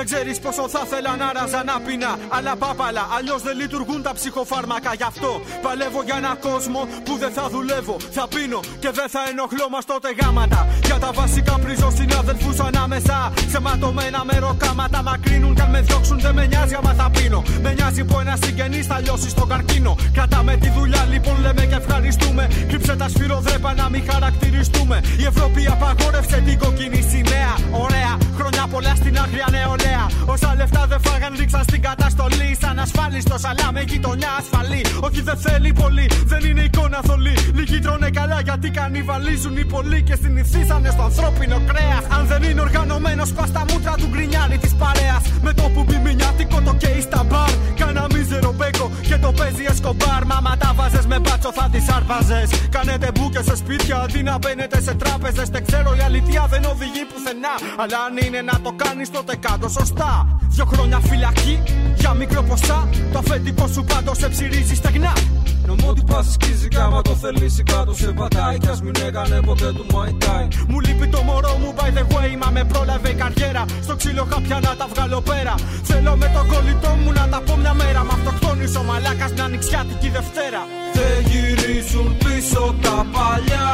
Δεν ξέρεις πόσο θα θέλα να ράζα να πεινά. Αλλά πάπαλα, αλλιώς δεν λειτουργούν τα ψυχοφάρμακα. Γι' αυτό παλεύω για ένα κόσμο που δεν θα δουλεύω. Θα πίνω και δεν θα ενοχλώ μας τότε γάματα. Για τα βασικά πρίζω συνάδελφους ανάμεσα. Σε ματωμένα μεροκάματα μακρύνουν. Κι αν με διώξουν δεν με νοιάζει άμα θα πίνω. Με νοιάζει που ένα συγγενής θα λιώσει στον καρκίνο. Κρατάμε τη δουλειά λοιπόν λέμε και ευχαριστούμε. Κρύψε τα σφυροδρέπα να μην χαρακτηριστούμε. Η Ευρώπη απαγόρευσε την κοκκινή σημαία. Ωραία, χρόνια πολλά στην άγρια νεολαία. Όσα λεφτά δεν φάγαν ρίξαν στην καταστολή. Σαν ασφάλιστος αλλά με γειτονιά ασφαλή. Όχι δεν θέλει πολύ, δεν είναι εικόνα θολή. Λίγοι τρώνε καλά γιατί κανιβαλίζουν οι πολλοί. Και συνηθίσανε στο ανθρώπινο κρέας. Αν δεν είναι οργανωμένος πας στα μούτρα του γκρινιάρη της παρέας. Με το που μπιμινιάτικο το καίει στα μπαρ. Κάνα μίζερο μπέκο και το παίζει εσκομπάρ. Μα τα βάζες με μπάτσο θα τις άρπαζες. Κάνετε μπούκες σε σπίτια αντί να μπαίνετε σε τράπεζες. Δεν ξέρω η αλήθεια δεν οδηγεί πουθενά. Αλλά αν είναι να το κάνεις τότε κάτω σωστά. 2 χρόνια φυλακή για μικρό ποσά. Το αφεντικό σου πάντως σε ψηρίζει στεγνά. Νομό του πας σκίζει κι άμα το θελήσει κάτω σε πατάει. Κι ας μην έκανε ποτέ του Muay Thai. Μου λείπει το μωρό μου by the way. Μα με πρόλαβε η καριέρα. Στο ξύλο χάπια να τα βγάλω πέρα. Θέλω με τον κολλητό μου να τα πω μια μέρα. Μ' αυτοκτόνης ο μαλάκας μια νηξιάτικη Δευτέρα. Δεν γυρίζουν πίσω τα παλιά.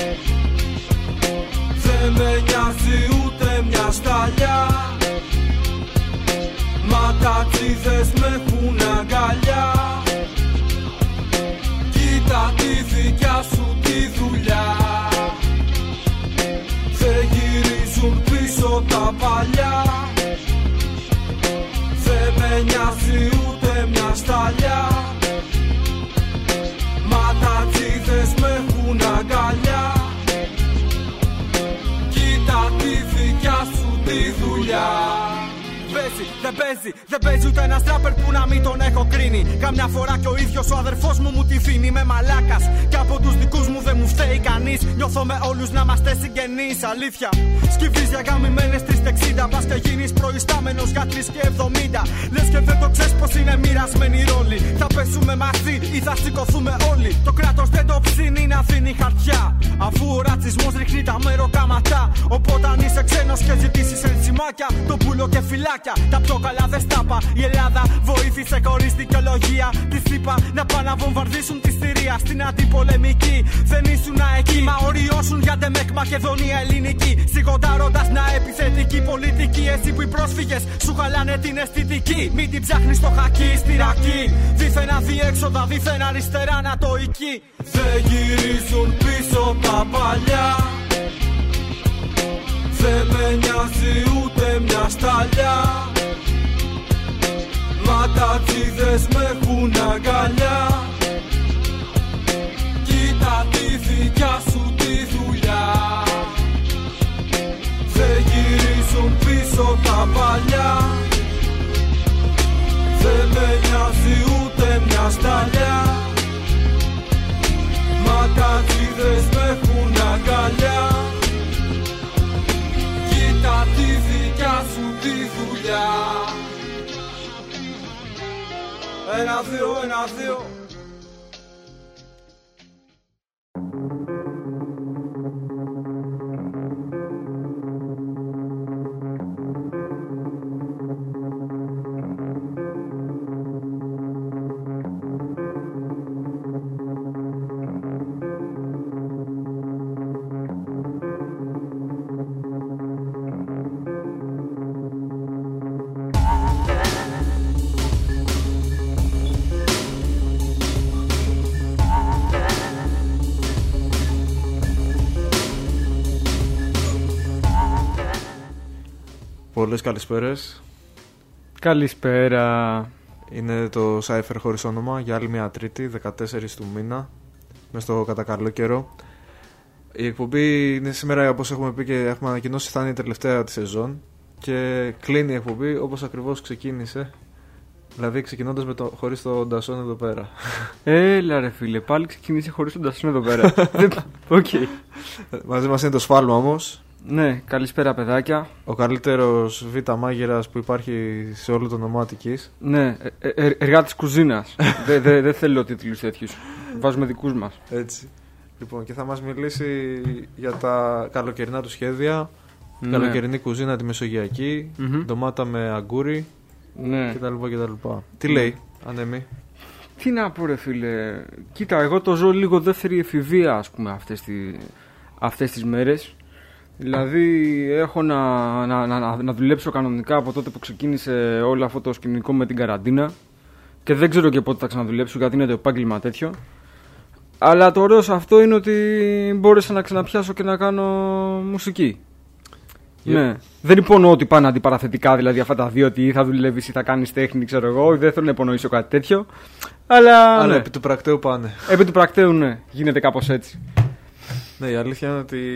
Δεν με νοιάζει ούτε μια σταλιά. Μα τα τσίδες με έχουν αγκαλιά. Κοίτα τη δικιά σου τη δουλειά. Δεν γυρίζουν πίσω τα παλιά. Δεν με νοιάζει ούτε μια σταλιά. Μα τα τσίδες με έχουν αγκαλιά. Κοίτα τη δικιά σου τη δουλειά. Δεν παίζει ούτε ένας τράπερ που να μην τον έχω κρίνει. Καμιά φορά κι ο ίδιος ο αδερφός μου τη δίνει. Είμαι μαλάκας και από τους δικούς μου δεν μου φταίει κανείς. Νιώθω με όλους να είμαστε συγγενείς. Αλήθεια, σκυβείς για γαμημένες 360. Πας και γίνεις προϊστάμενος για 3,70. Λες και δεν το ξέρεις πως είναι μοιρασμένοι ρόλοι. Θα πέσουμε μαζί ή θα σηκωθούμε όλοι. Το κράτος δεν το ψήνει να δίνει χαρτιά. Αφού ο ρατσισμός ρίχνει τα μεροκάματα. Οπότε αν είσαι ξένος και ζητήσεις ενσημάκια, το πουλο και φυλάκια. Τα πιο καλά δεν στάπα. Η Ελλάδα βοήθησε χωρίς δικαιολογία. Τις είπα να πάνε να βομβαρδίσουν τη Συρία στην αντιπολεμική. Δεν ήσουν εκεί. Μα οριώσουν για τεμεκ Μακεδονία ελληνική. Σιγοντάροντας να επιθετική πολιτική. Εσύ που οι πρόσφυγες σου χαλάνε την αισθητική. Μην την ψάχνεις στο χακί, στη ρακή. Δίθεν αδιέξοδα, δίθεν αριστερά ανατοϊκή. Δεν γυρίζουν πίσω τα παλιά. Δεν με νοιάζει ούτε μια σταλιά. Μα τα τσίδες με έχουν αγκαλιά. Κοίτα τη δικιά σου τη δουλειά. Δεν γυρίζουν πίσω τα παλιά. Δεν με νοιάζει ούτε μια σταλιά. Μα τα τσίδες με έχουν αγκαλιά. Κοίτα τη δικιά σου τη δουλειά. 1, 2, 1, 2. Πολλές καλησπέρες. Καλησπέρα. Είναι το Cypher χωρίς όνομα για άλλη μια Τρίτη, 14 του μήνα, μες στο κατά καλό καιρό. Η εκπομπή είναι σήμερα, όπως έχουμε πει και έχουμε ανακοινώσει, θα είναι η τελευταία της σεζόν και κλείνει η εκπομπή όπως ακριβώς ξεκίνησε. Δηλαδή ξεκινώντας με χωρίς τον Ντασόν εδώ πέρα. Έλα ρε φίλε, πάλι ξεκινήσει χωρίς τον Ντασόν εδώ πέρα. Okay. Μαζί μας είναι το Σφάλμα όμως. Ναι, καλησπέρα παιδάκια. Ο καλύτερος β' μάγειρας που υπάρχει σε όλο το όνομά Αττικής. Ναι, εργάτης κουζίνας. Δεν θέλω τίτλους τέτοιους. Βάζουμε δικούς μας. Έτσι. Λοιπόν, και θα μας μιλήσει για τα καλοκαιρινά του σχέδια. Ναι. Καλοκαιρινή κουζίνα τη μεσογειακή, ντομάτα με αγκούρι κτλ. Τι λέει, Ανέμη? Τι να πω, ρε φίλε. Κοίτα, εγώ το ζω λίγο δεύτερη εφηβεία, ας πούμε, αυτές τις μέρες. Δηλαδή έχω να δουλέψω κανονικά από τότε που ξεκίνησε όλο αυτό το σκηνικό με την καραντίνα και δεν ξέρω και πότε θα ξαναδουλέψω, γιατί είναι το επάγγελμα τέτοιο. Αλλά το ωραίο σε αυτό είναι ότι μπόρεσα να ξαναπιάσω και να κάνω μουσική. Ναι. Δεν υπονοώ ότι πάνε αντιπαραθετικά, δηλαδή αυτά τα δύο, ότι ή θα δουλεύεις ή θα κάνεις τέχνη, ξέρω εγώ. Δεν θέλω να υπονοήσω κάτι τέτοιο. Αλλά ναι. Επί του πρακτέου πάνε. Επί του πρακτέου, ναι. Γίνεται κάπως έτσι. Ναι, η αλήθεια είναι ότι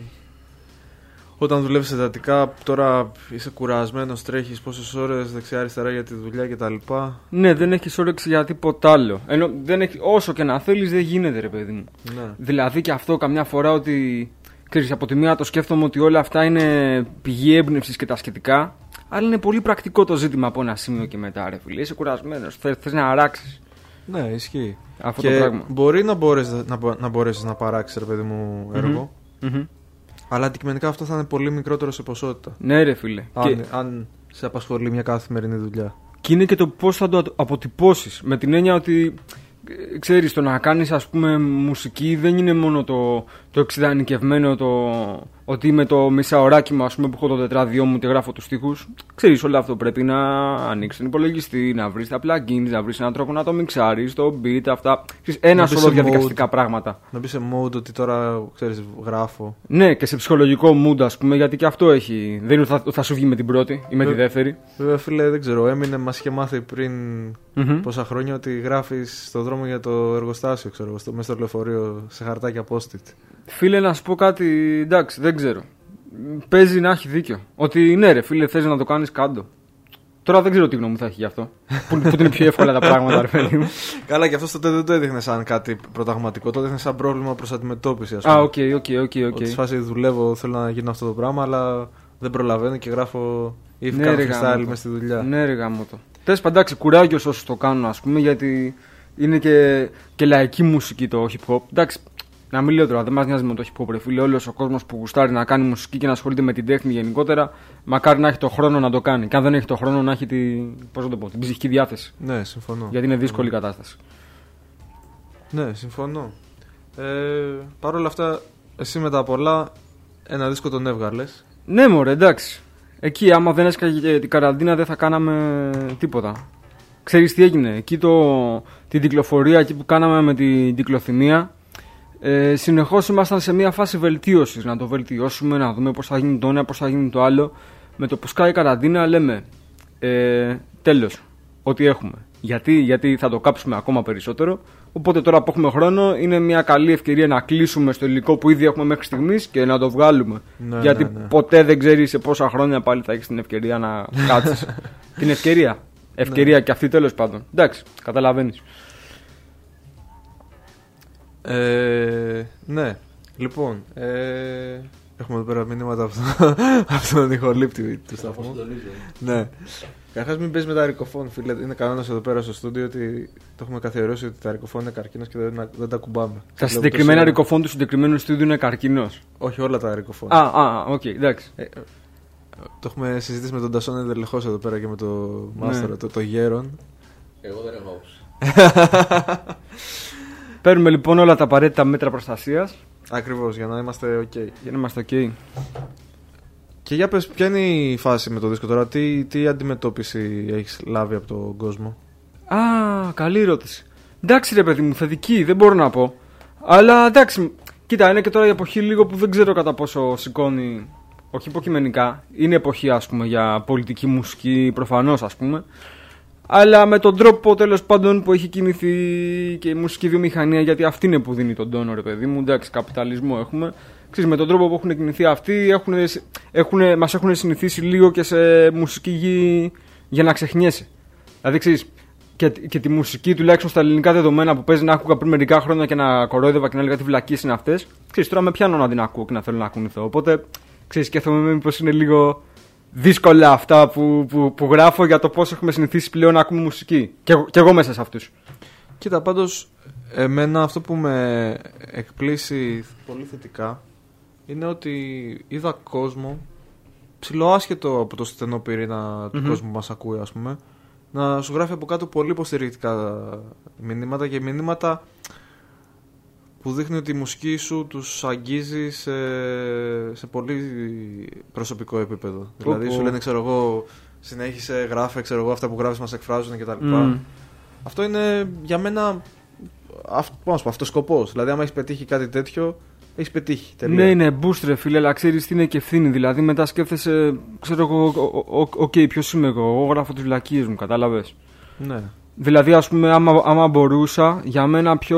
όταν δουλεύεις εντατικά, τώρα είσαι κουρασμένος, τρέχεις πόσες ώρες δεξιά-αριστερά για τη δουλειά κτλ. Ναι, δεν έχεις όρεξη για τίποτα άλλο. Ενώ όσο και να θέλεις, δεν γίνεται, ρε παιδί μου. Ναι. Δηλαδή και αυτό καμιά φορά ότι. Ξέρεις, από τη μία το σκέφτομαι ότι όλα αυτά είναι πηγή έμπνευσης και τα σχετικά, αλλά είναι πολύ πρακτικό το ζήτημα από ένα σημείο και μετά, ρε φίλε. Είσαι κουρασμένος, θες να αράξεις. Ναι, ισχύει. Αυτό και το πράγμα. Μπορεί να μπορέσεις να παράξεις, ρε παιδί μου, έργο. Αλλά αντικειμενικά αυτό θα είναι πολύ μικρότερο σε ποσότητα. Ναι, ρε φίλε. Αν σε απασχολεί μια καθημερινή δουλειά. Και είναι και το πώς θα το αποτυπώσεις. Με την έννοια ότι, ξέρεις, το να κάνεις, ας πούμε, μουσική δεν είναι μόνο το εξειδανικευμένο, ότι είμαι το μισάωράκι μου, ας πούμε, που έχω το τετράδιό μου και γράφω τους στίχους. Ξέρεις, όλο αυτό πρέπει να ανοίξεις τον υπολογιστή, να βρεις τα plugins, να βρεις έναν τρόπο να το μιξάρεις, το beat, αυτά. Ξέρεις, ένα σωρό διαδικαστικά πράγματα. Να μπει σε mode ότι τώρα, ξέρεις, γράφω. Ναι, και σε ψυχολογικό mood, ας πούμε, γιατί και αυτό έχει. Δεν είναι ότι θα σου βγει με την πρώτη ή με τη δεύτερη. Βέβαια, φίλε, δεν ξέρω. Έμεινε, μας είχε μάθει πριν πόσα χρόνια ότι γράφεις στον δρόμο για το εργοστάσιο, ξέρω, μέσα στο λεωφορείο, σε χαρτάκια post-it. Φίλε, να σου πω κάτι, εντάξει, δεν ξέρω. Παίζει να έχει δίκιο. Ότι ναι, ρε φίλε, θες να το κάνεις, κάντο. Τώρα δεν ξέρω τι γνώμη θα έχει γι' αυτό. που είναι πιο εύκολα τα πράγματα, ρε παιδί μου. Καλά, και αυτό τότε δεν το έδειχνε σαν κάτι πρωταγματικό. Το έδειχνε σαν πρόβλημα προς αντιμετώπιση, ας πούμε. Οκ. Ότι στη φάση δουλεύω, θέλω να γίνω αυτό το πράγμα, αλλά δεν προλαβαίνω και γράφω ή κάνω freestyle μες στη δουλειά. Ναι, ρε γαμώτο. Τέλος πάντων, εντάξει, κουράγιος όσους το κάνουν, ας πούμε, γιατί είναι και λαϊκή μουσική το hip hop. Εντάξει. Να μην λέω τώρα, δεν μας νοιάζει με το hip hop, ρε φίλε. Όλος ο κόσμος που γουστάρει να κάνει μουσική και να ασχολείται με την τέχνη γενικότερα, μακάρι να έχει το χρόνο να το κάνει. Και αν δεν έχει το χρόνο, να έχει την ψυχική διάθεση. Ναι, συμφωνώ. Γιατί είναι δύσκολη η κατάσταση. Ναι, συμφωνώ. Παρ' όλα αυτά, εσύ μετά πολλά, ένα δίσκο τον έβγαλες. Ναι, μωρέ, εντάξει. Εκεί, άμα δεν έσκαγε την καραντίνα, δεν θα κάναμε τίποτα. Ξέρεις τι έγινε? Εκεί την κυκλοφορία εκεί που κάναμε με την κυκλοθυμία. Συνεχώς ήμασταν σε μια φάση βελτίωσης. Να το βελτιώσουμε, να δούμε πώς θα γίνει το ένα, πώς θα γίνει το άλλο. Με το που σκάει η καραντίνα λέμε τέλος, ό,τι έχουμε. Γιατί θα το κάψουμε ακόμα περισσότερο. Οπότε τώρα που έχουμε χρόνο είναι μια καλή ευκαιρία να κλείσουμε στο υλικό που ήδη έχουμε μέχρι στιγμής και να το βγάλουμε. Ναι, γιατί ναι. ποτέ δεν ξέρεις σε πόσα χρόνια πάλι θα έχεις την ευκαιρία να κάτσεις. Την ευκαιρία. Ευκαιρία και αυτή, τέλος πάντων. Εντάξει, καταλαβαίνεις. Ναι, λοιπόν, έχουμε εδώ πέρα μηνύματα από τον ηχολήπτη του σταθμού. Ναι. Καταρχάς μην παίζει με τα ρικοφόν, φίλε. Είναι κανόνας εδώ πέρα στο στούντιο ότι το έχουμε καθιερώσει ότι τα ρικοφόν είναι καρκίνος και δεν τα κουμπάμε. Τα συγκεκριμένα ρικοφόν του συγκεκριμένου στούντιο είναι καρκίνος. Όχι όλα τα ρικοφόν. Οκ, εντάξει. Το έχουμε συζητήσει με τον Τασόν εντελεχώς εδώ πέρα και με το Μάστορα, το Γέρον. Εγώ δεν έχω άποψη. Παίρνουμε λοιπόν όλα τα απαραίτητα μέτρα προστασίας. Ακριβώς, για να είμαστε ok. Για να είμαστε ok. Και για πες, ποια είναι η φάση με το δίσκο τώρα, τι αντιμετώπιση έχεις λάβει από τον κόσμο? Καλή ερώτηση. Εντάξει ρε παιδί μου, θετική, δεν μπορώ να πω. Αλλά εντάξει, κοίτα, είναι και τώρα η εποχή λίγο που δεν ξέρω κατά πόσο σηκώνει. Όχι υποκειμενικά, είναι εποχή ας πούμε για πολιτική μουσική προφανώς ας πούμε. Αλλά με τον τρόπο τέλος πάντων που έχει κινηθεί και η μουσική βιομηχανία, γιατί αυτή είναι που δίνει τον τόνο ρε παιδί μου, εντάξει, καπιταλισμό έχουμε. Ξέρεις, με τον τρόπο που έχουν κινηθεί αυτοί μας έχουν συνηθίσει λίγο και σε μουσική γη για να ξεχνιέσαι. Δηλαδή ξέρεις, και τη μουσική τουλάχιστον στα ελληνικά δεδομένα που παίζει να άκουγα πριν μερικά χρόνια και να κορόιδευα και να έλεγα τι βλακίες είναι αυτές. Ξέρεις, τώρα με πιάνω να την ακούω και να θέλω να ακουνηθώ. Οπότε ξέρεις, σκέφτομαι μήπως είναι λίγο δύσκολα αυτά που γράφω για το πώς έχουμε συνηθίσει πλέον να ακούμε μουσική. Και εγώ μέσα σε αυτούς. Κοίτα, πάντως, εμένα αυτό που με εκπλήσει πολύ θετικά είναι ότι είδα κόσμο ψιλοάσχετο από το στενό πυρήνα του κόσμου που μας ακούει, ας πούμε, να σου γράφει από κάτω πολύ υποστηρικτικά μηνύματα και μηνύματα που δείχνει ότι η μουσική σου τους αγγίζει σε πολύ προσωπικό επίπεδο. Δηλαδή σου λένε, ξέρω εγώ, συνέχισε, γράφε, ξέρω εγώ, αυτά που γράφεις μας εκφράζουν κτλ. Αυτό είναι για μένα αυτός σκοπός. Δηλαδή, άμα έχεις πετύχει κάτι τέτοιο, έχεις πετύχει. Τελεία. Ναι, είναι boost, ρε φίλε, αλλά ξέρεις τι είναι και ευθύνη. Δηλαδή, μετά σκέφτεσαι, ξέρω εγώ, ποιος είμαι εγώ γράφω τις βλακίες μου, κατάλαβες. Ναι. Δηλαδή, ας πούμε, άμα μπορούσα, για μένα πιο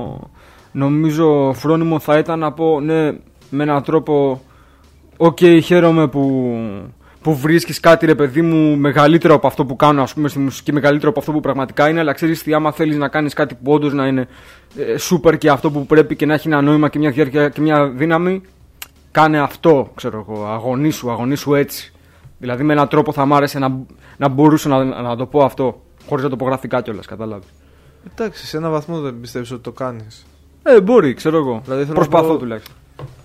νομίζω φρόνιμο θα ήταν να πω, ναι, με έναν τρόπο, χαίρομαι που βρίσκεις κάτι, ρε παιδί μου, μεγαλύτερο από αυτό που κάνω, ας πούμε, στη μουσική, μεγαλύτερο από αυτό που πραγματικά είναι, αλλά ξέρεις τι, άμα θέλεις να κάνεις κάτι που όντως να είναι super και αυτό που πρέπει και να έχει ένα νόημα και μια διάρκεια και μια δύναμη, κάνε αυτό, ξέρω εγώ, αγωνίσου έτσι. Δηλαδή, με έναν τρόπο θα μ' άρεσε να μπορούσα να το πω αυτό, χωρίς να το πω γραφικά κιόλας, κατάλαβες. Εντάξει, σε έναν βαθμό δεν πιστεύεις ότι το κάνεις. Μπορεί, ξέρω εγώ. Δηλαδή, προσπαθώ τουλάχιστον.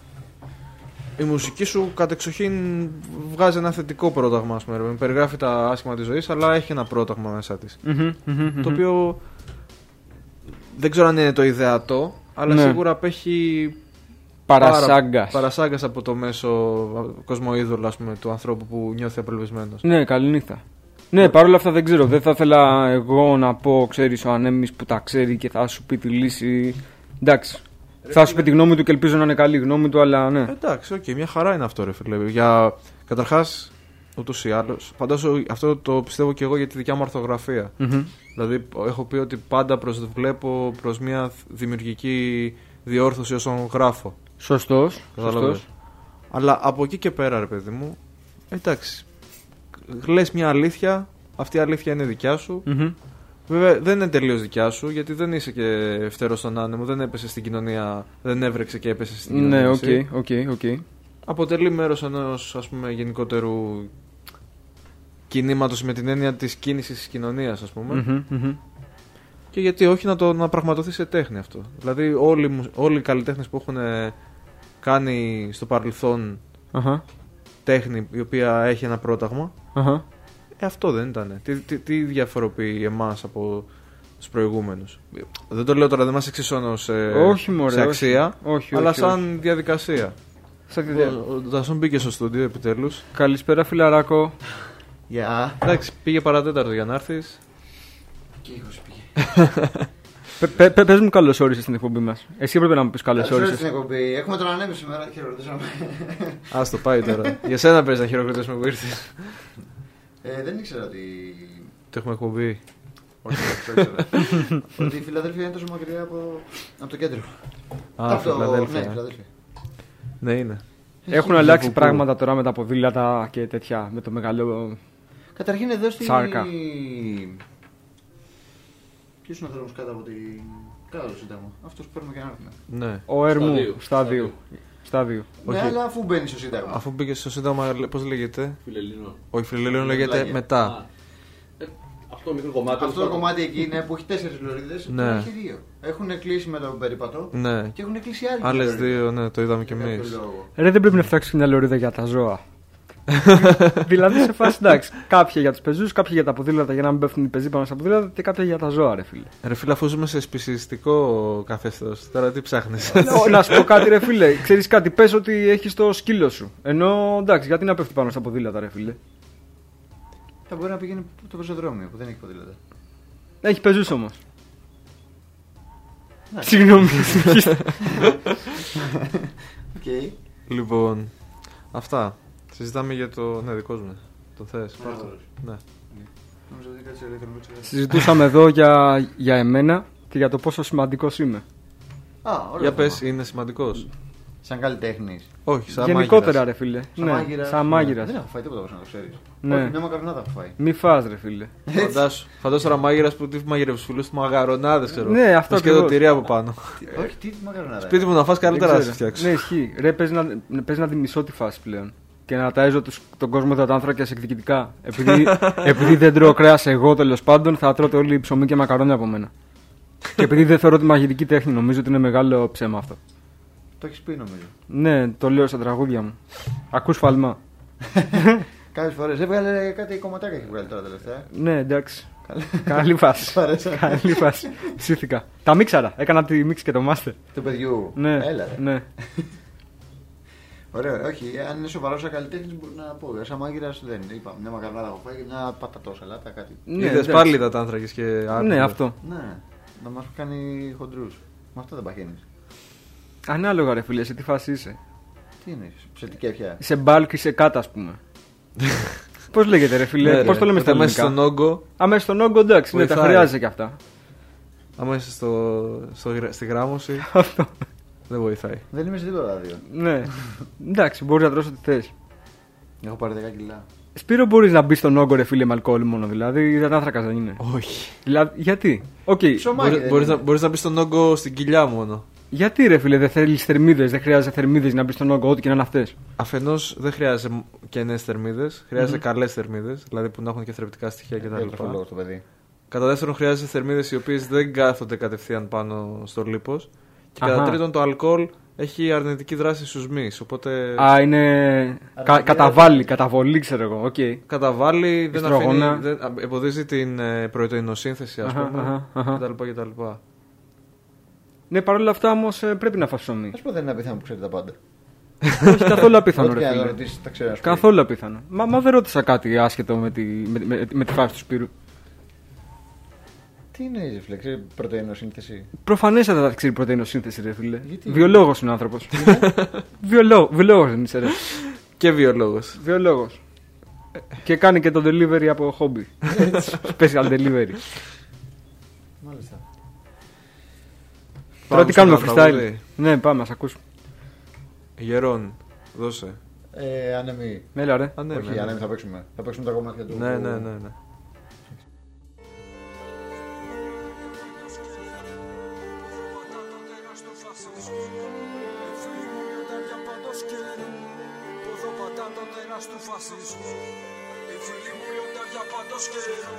Η μουσική σου κατεξοχήν βγάζει ένα θετικό πρόταγμα, ας πούμε. Περιγράφει τα άσχημα της ζωής, αλλά έχει ένα πρόταγμα μέσα της. Το οποίο δεν ξέρω αν είναι το ιδεατό, αλλά σίγουρα απέχει παρασάγκας από το μέσο κοσμοείδωλο, ας πούμε, του ανθρώπου που νιώθει απελπισμένος. Ναι, καληνύχτα. Ναι, παρόλα αυτά δεν ξέρω. Δεν θα ήθελα εγώ να πω, ξέρεις, ο Ανέμης που τα ξέρει και θα σου πει τη λύση. Εντάξει. Θα σου πει τη γνώμη του και ελπίζω να είναι καλή η γνώμη του, αλλά ναι. Εντάξει, μια χαρά είναι αυτό, ρε φίλε. Καταρχάς, ούτως ή άλλως, φαντάζομαι αυτό το πιστεύω και εγώ για τη δικιά μου ορθογραφία. Δηλαδή, έχω πει ότι πάντα προσβλέπω προς μια δημιουργική διόρθωση όσων γράφω. Σωστός. Αλλά από εκεί και πέρα, ρε παιδί μου, εντάξει. Λες μια αλήθεια, αυτή η αλήθεια είναι δικιά σου. Βέβαια δεν είναι τελείως δικιά σου, γιατί δεν είσαι και φτερός στον άνεμο, δεν έπεσε στην κοινωνία, δεν έβρεξε και έπεσε στην κοινωνία. Ναι, οκ. Αποτελεί μέρος ενός, ας πούμε, γενικότερου κινήματος με την έννοια της κίνησης της κοινωνίας, ας πούμε. Και γιατί όχι να πραγματοθεί σε τέχνη αυτό. Δηλαδή όλοι οι καλλιτέχνες που έχουν κάνει στο παρελθόν τέχνη η οποία έχει ένα πρόταγμα, αυτό δεν ήταν. Τι διαφοροποιεί εμάς από τους προηγούμενους? Δεν το λέω τώρα, δεν μας εξισώνω σε αξία, αλλά σαν διαδικασία. Ο Ντασόν μπήκε στο στούντιο επιτέλους. Καλησπέρα, φιλαράκο. Γεια. Εντάξει, πήγε παρατέταρτο για να έρθεις. Και ήχος πήγε. Πες μου καλώς όρισες στην εκπομπή μας. Εσύ έπρεπε να μου πεις καλώς όρισες στην εκπομπή. Έχουμε τον Ανέμη σήμερα. Χειροκροτήσαμε. Ας το πάει τώρα. Για σένα παίζει να χειροκροτήσουμε που ήρθες. Δεν ήξερα ότι. Το έχουμε εκπομπή. Όχι, το ήξερα. Ότι η Φιλαδέλφια είναι τόσο μακριά από το κέντρο. Φιλαδέλφια. Ναι, είναι. Έχουν αλλάξει πράγματα τώρα με τα ποδήλατα και τέτοια, με το μεγάλο. Καταρχήν εδώ στη. Σάρκα. Ποιος είναι ο δρόμος κάτω από το Σύνταγμα? Αυτός που παίρνουμε και να έρθουμε. Ναι. Ο Ερμού, στάδιο. Ναι, αλλά αφού μπαίνει στο Σύνταγμα. Αφού μπήκε στο Σύνταγμα, πώς λέγεται? Φιλελλήνων. Όχι, Φιλελλήνων λέγεται μετά. Αυτό το μικρό κομμάτι. Αυτό το κομμάτι εκεί είναι που έχει 4 λωρίδες. Ναι. Έχει 2. Έχουν κλείσει με τον περίπατο. Ναι. Και έχουν κλείσει άλλες 2, ναι, το είδαμε κι εμείς. Ρε, δεν πρέπει να φτιάξει μια λωρίδα για τα ζώα. Δηλαδή σε φάση, εντάξει, κάποια για τους πεζούς, κάποια για τα ποδήλατα για να μην πέφτουν οι πεζοί πάνω στα ποδήλατα και κάποια για τα ζώα, ρε φίλε. Ρε φίλε, αφού ζούμε σε σπισιστικό καθεστώς, τώρα τι ψάχνεις? Να σου πω κάτι, ρε φίλε, ξέρεις κάτι, πες ότι έχεις το σκύλο σου. Ενώ εντάξει, γιατί να πέφτει πάνω στα ποδήλατα, ρε φίλε? Θα μπορεί να πηγαίνει το πεζοδρόμιο που δεν έχει ποδήλατα. Έχει πεζούς όμως. Συγγνώμη. Λοιπόν, αυτά. Συζητάμε για το. Ναι, δικό μου. Το θες? Ναι. Συζητούσαμε εδώ για εμένα και για το πόσο σημαντικός είμαι. Για πες, είναι σημαντικός? Σαν καλλιτέχνης? Όχι, σαν γενικότερα, ρε φίλε. Σαν μάγειρας. Δεν έχω φάει τίποτα όπως να το ξέρεις. Ναι. Όχι, μια μακαρονάδα έχω φάει. Μη φας, ρε φίλε. Φαντάσου τώρα μάγειρας που τι μαγειρεύεις φίλους του, μαγαρονάδες, ξέρω. Ναι, αυτό και το τυρί από πάνω. Όχι, τι μακαρονάδα? Σπίτι μου να φας καλύτερα να σε φτιάξω. Ναι, ισχύει. Ρε, παίζει να τη μισώ τη φάση πλέον. Και να ταΐζω τον κόσμο υδατάνθρακες εκδικητικά. Επειδή δεν τρώω κρέας εγώ, τέλος πάντων, θα τρώτε όλοι ψωμί και μακαρόνια από μένα. Και επειδή δεν θεωρώ τη μαγειρική τέχνη, νομίζω ότι είναι μεγάλο ψέμα αυτό. Το έχεις πει, νομίζω. Ναι, το λέω στα τραγούδια μου. Ακούς φαλμά. Κάποιες φορές έβγαλε κάτι κομματάκια έχει βγάλει τώρα τελευταία. Ναι, εντάξει. Καλή φάση. Καλή φάση. Ψήθηκα. Τα μίξαρα. Έκανα τη μίξη και το μάστερ. Του παιδιού. Ναι. Έλα. Ναι. Ωραίο, όχι. Αν είναι σοβαρός ο καλλιτέχνης, μπορεί να πω. Σαν μάγειρας δεν είναι. Είπα, μια μακαρονάδα έχω φάει και μια πατατό σαλάτα, κάτι. Ναι, Είδες πάλι τα τάνθρακες και άρχοντα. Ναι, αυτό. Ναι, να μας κάνει χοντρούς. Με αυτό δεν παχαίνεις. Ανάλογα, ρε φίλε, σε τι φάση είσαι. Τι είναι, σε τι κέφια. Σε μπάλκ ή σε κάτα, ας πούμε. Πώς λέγεται, ρε φίλε, Ναι, πώς το λέμε στα μέσα ελληνικά. στον όγκο. Αμέσως στον όγκο, εντάξει, ναι, τα Βοηθάει. χρειάζεται και αυτά. Άμα είσαι στη γράμμωση, Αυτό. δεν βοηθάει. Δεν είμαι σε τίποτα δύο. Ναι. Εντάξει, μπορείς να τρως ό,τι θες. Έχω πάρει 10 κιλά. Σπύρο, μπορείς να μπει στον όγκο, ρε φίλε, με αλκοόλ μόνο, δηλαδή. Δεν άνθρακας δεν είναι. Όχι. Δηλαδή, γιατί. Οκ. Ψωμάκι δεν είναι. Μπορείς να μπει στον όγκο στην κοιλιά μόνο. Γιατί, ρε φίλε, δεν θέλεις θερμίδες, δεν χρειάζεται θερμίδες να μπει στον όγκο, ό,τι και να είναι αυτές. Αφενός δεν χρειάζεται κενές θερμίδες, χρειάζεται καλές θερμίδες, δηλαδή που να έχουν και θρεπτικά στοιχεία κτλ. λόγο στο παιδί. Κατά δεύτερον, χρειάζεται θερμίδες οι οποίες δεν κάθονται κατευθείαν πάνω στο λίπος. Και Αχα. κατά τρίτον, το αλκοόλ έχει αρνητική δράση στους μυς. Οπότε Α, είναι. Καταβολή, ξέρω εγώ. Οκ. καταβάλει, δεν Ιστρογόνα. αφήνει, εμποδίζει την πρωτεϊνοσύνθεση, ας πούμε. κτλ. Ναι, παρόλα αυτά όμως πρέπει να φας ψωμί. Ας πω δεν είναι απίθανο που ξέρει τα πάντα. Όχι, καθόλου απίθανο, Ό,τι ρε και να φίλε. ρωτήσεις, τα ξέρω. Καθόλου απίθανο. Μα δεν ρώτησα κάτι άσχετο με τη φάση του Σπύρου. Τι είναι, φίλε, ξέρει πρωτεϊνοσύνθεση. Προφανέστατα θα ξέρει πρωτεϊνοσύνθεση, ρε φίλε. Γιατί? Βιολόγος είναι ο άνθρωπος. Βιολόγος δεν είσαι, ρε. Και βιολόγος. Βιολόγος. Και κάνει και το delivery από hobby. Special delivery. Μάλιστα. Τώρα τι στο κάνουμε, ένα freestyle. τραγούδι. Ναι, πάμε, ας ακούσουμε. Γερόν, δώσε. Ανεμή. Έλα, ρε. Α, ναι, Όχι, ναι, ανεμή θα παίξουμε. Θα παίξουμε τα κομμάτια του. ναι. ναι. Του φασισμού. Οι φίλοι μου λιοντάρια παντός καιρού.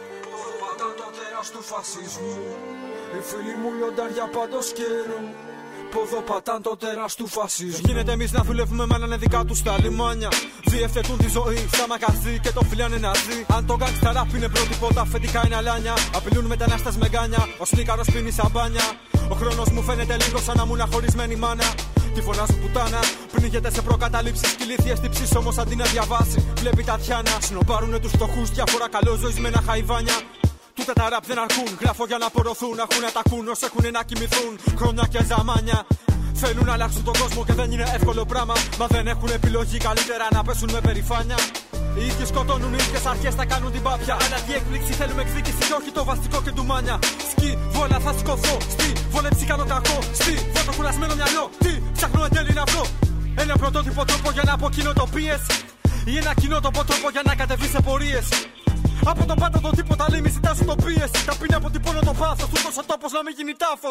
Πατάν το τέρας του φασισμού. Οι φίλοι μου λιοντάρια παντός καιρού. Ποδό πατάν το τέρας του φασισμού. Γίνεται εμείς να δουλεύουμε με έναν δικά τους τα λιμάνια. Διευθετούν τη ζωή στα μαγαζί και το φιλάνε να ζει. Αν το gangsta rap είναι πρότυπο, τα αφεντικά είναι αλάνια. Απειλούν μετανάστες με γκάνια, ο σνίκαρος πίνει σαμπάνια. Ο χρόνος μου φαίνεται λίγο σαν να μου χωρισμένη μάνα. Τη φωνάζω πουτάνα, πνίγεται σε προκαταλήψεις κι ηλίθιες τύψεις. Όμως αντί να διαβάσει, βλέπει τα τιάνα. Σνομπάρουνε τους φτωχούς, διάφορα καλόζωισμένα χαϊβάνια. Τούτα τα ραπ δεν αρκούν, γράφω για να απορροθούν. Έχουν να τα ακούν όσοι έχουν να κοιμηθούν. Χρόνια και ζαμάνια. Θέλουν να αλλάξουν τον κόσμο και δεν είναι εύκολο πράγμα. Μα δεν έχουν επιλογή, καλύτερα να πέσουν με περηφάνεια. Οι ίδιοι σκοτώνουν, οι ίδιες αρχές θα κάνουν την πάπια. Αλλά τι έκπληξη, θέλουμε εκδίκηση και όχι το βαστικό και ντουμάνια. Σκι, βόλα θα σηκωθώ. Στη, βόλεψη κάνω κακό. Στη, βόλο κουρασμένο μυαλό. Τι, ψάχνω εν τέλει να βρω. Ένα πρωτότυπο τρόπο για να αποκοινωτοποιείς. Ή ένα κοινότοπο τρόπο για να κατεβείς σε πορείες. Από τον πάντα το τίποτα λέει μη ζητάς ουτοπίες. Ταπεινή αποτυπώνω το πάθος, ούτως ο τόπος να μην γίνει τάφος.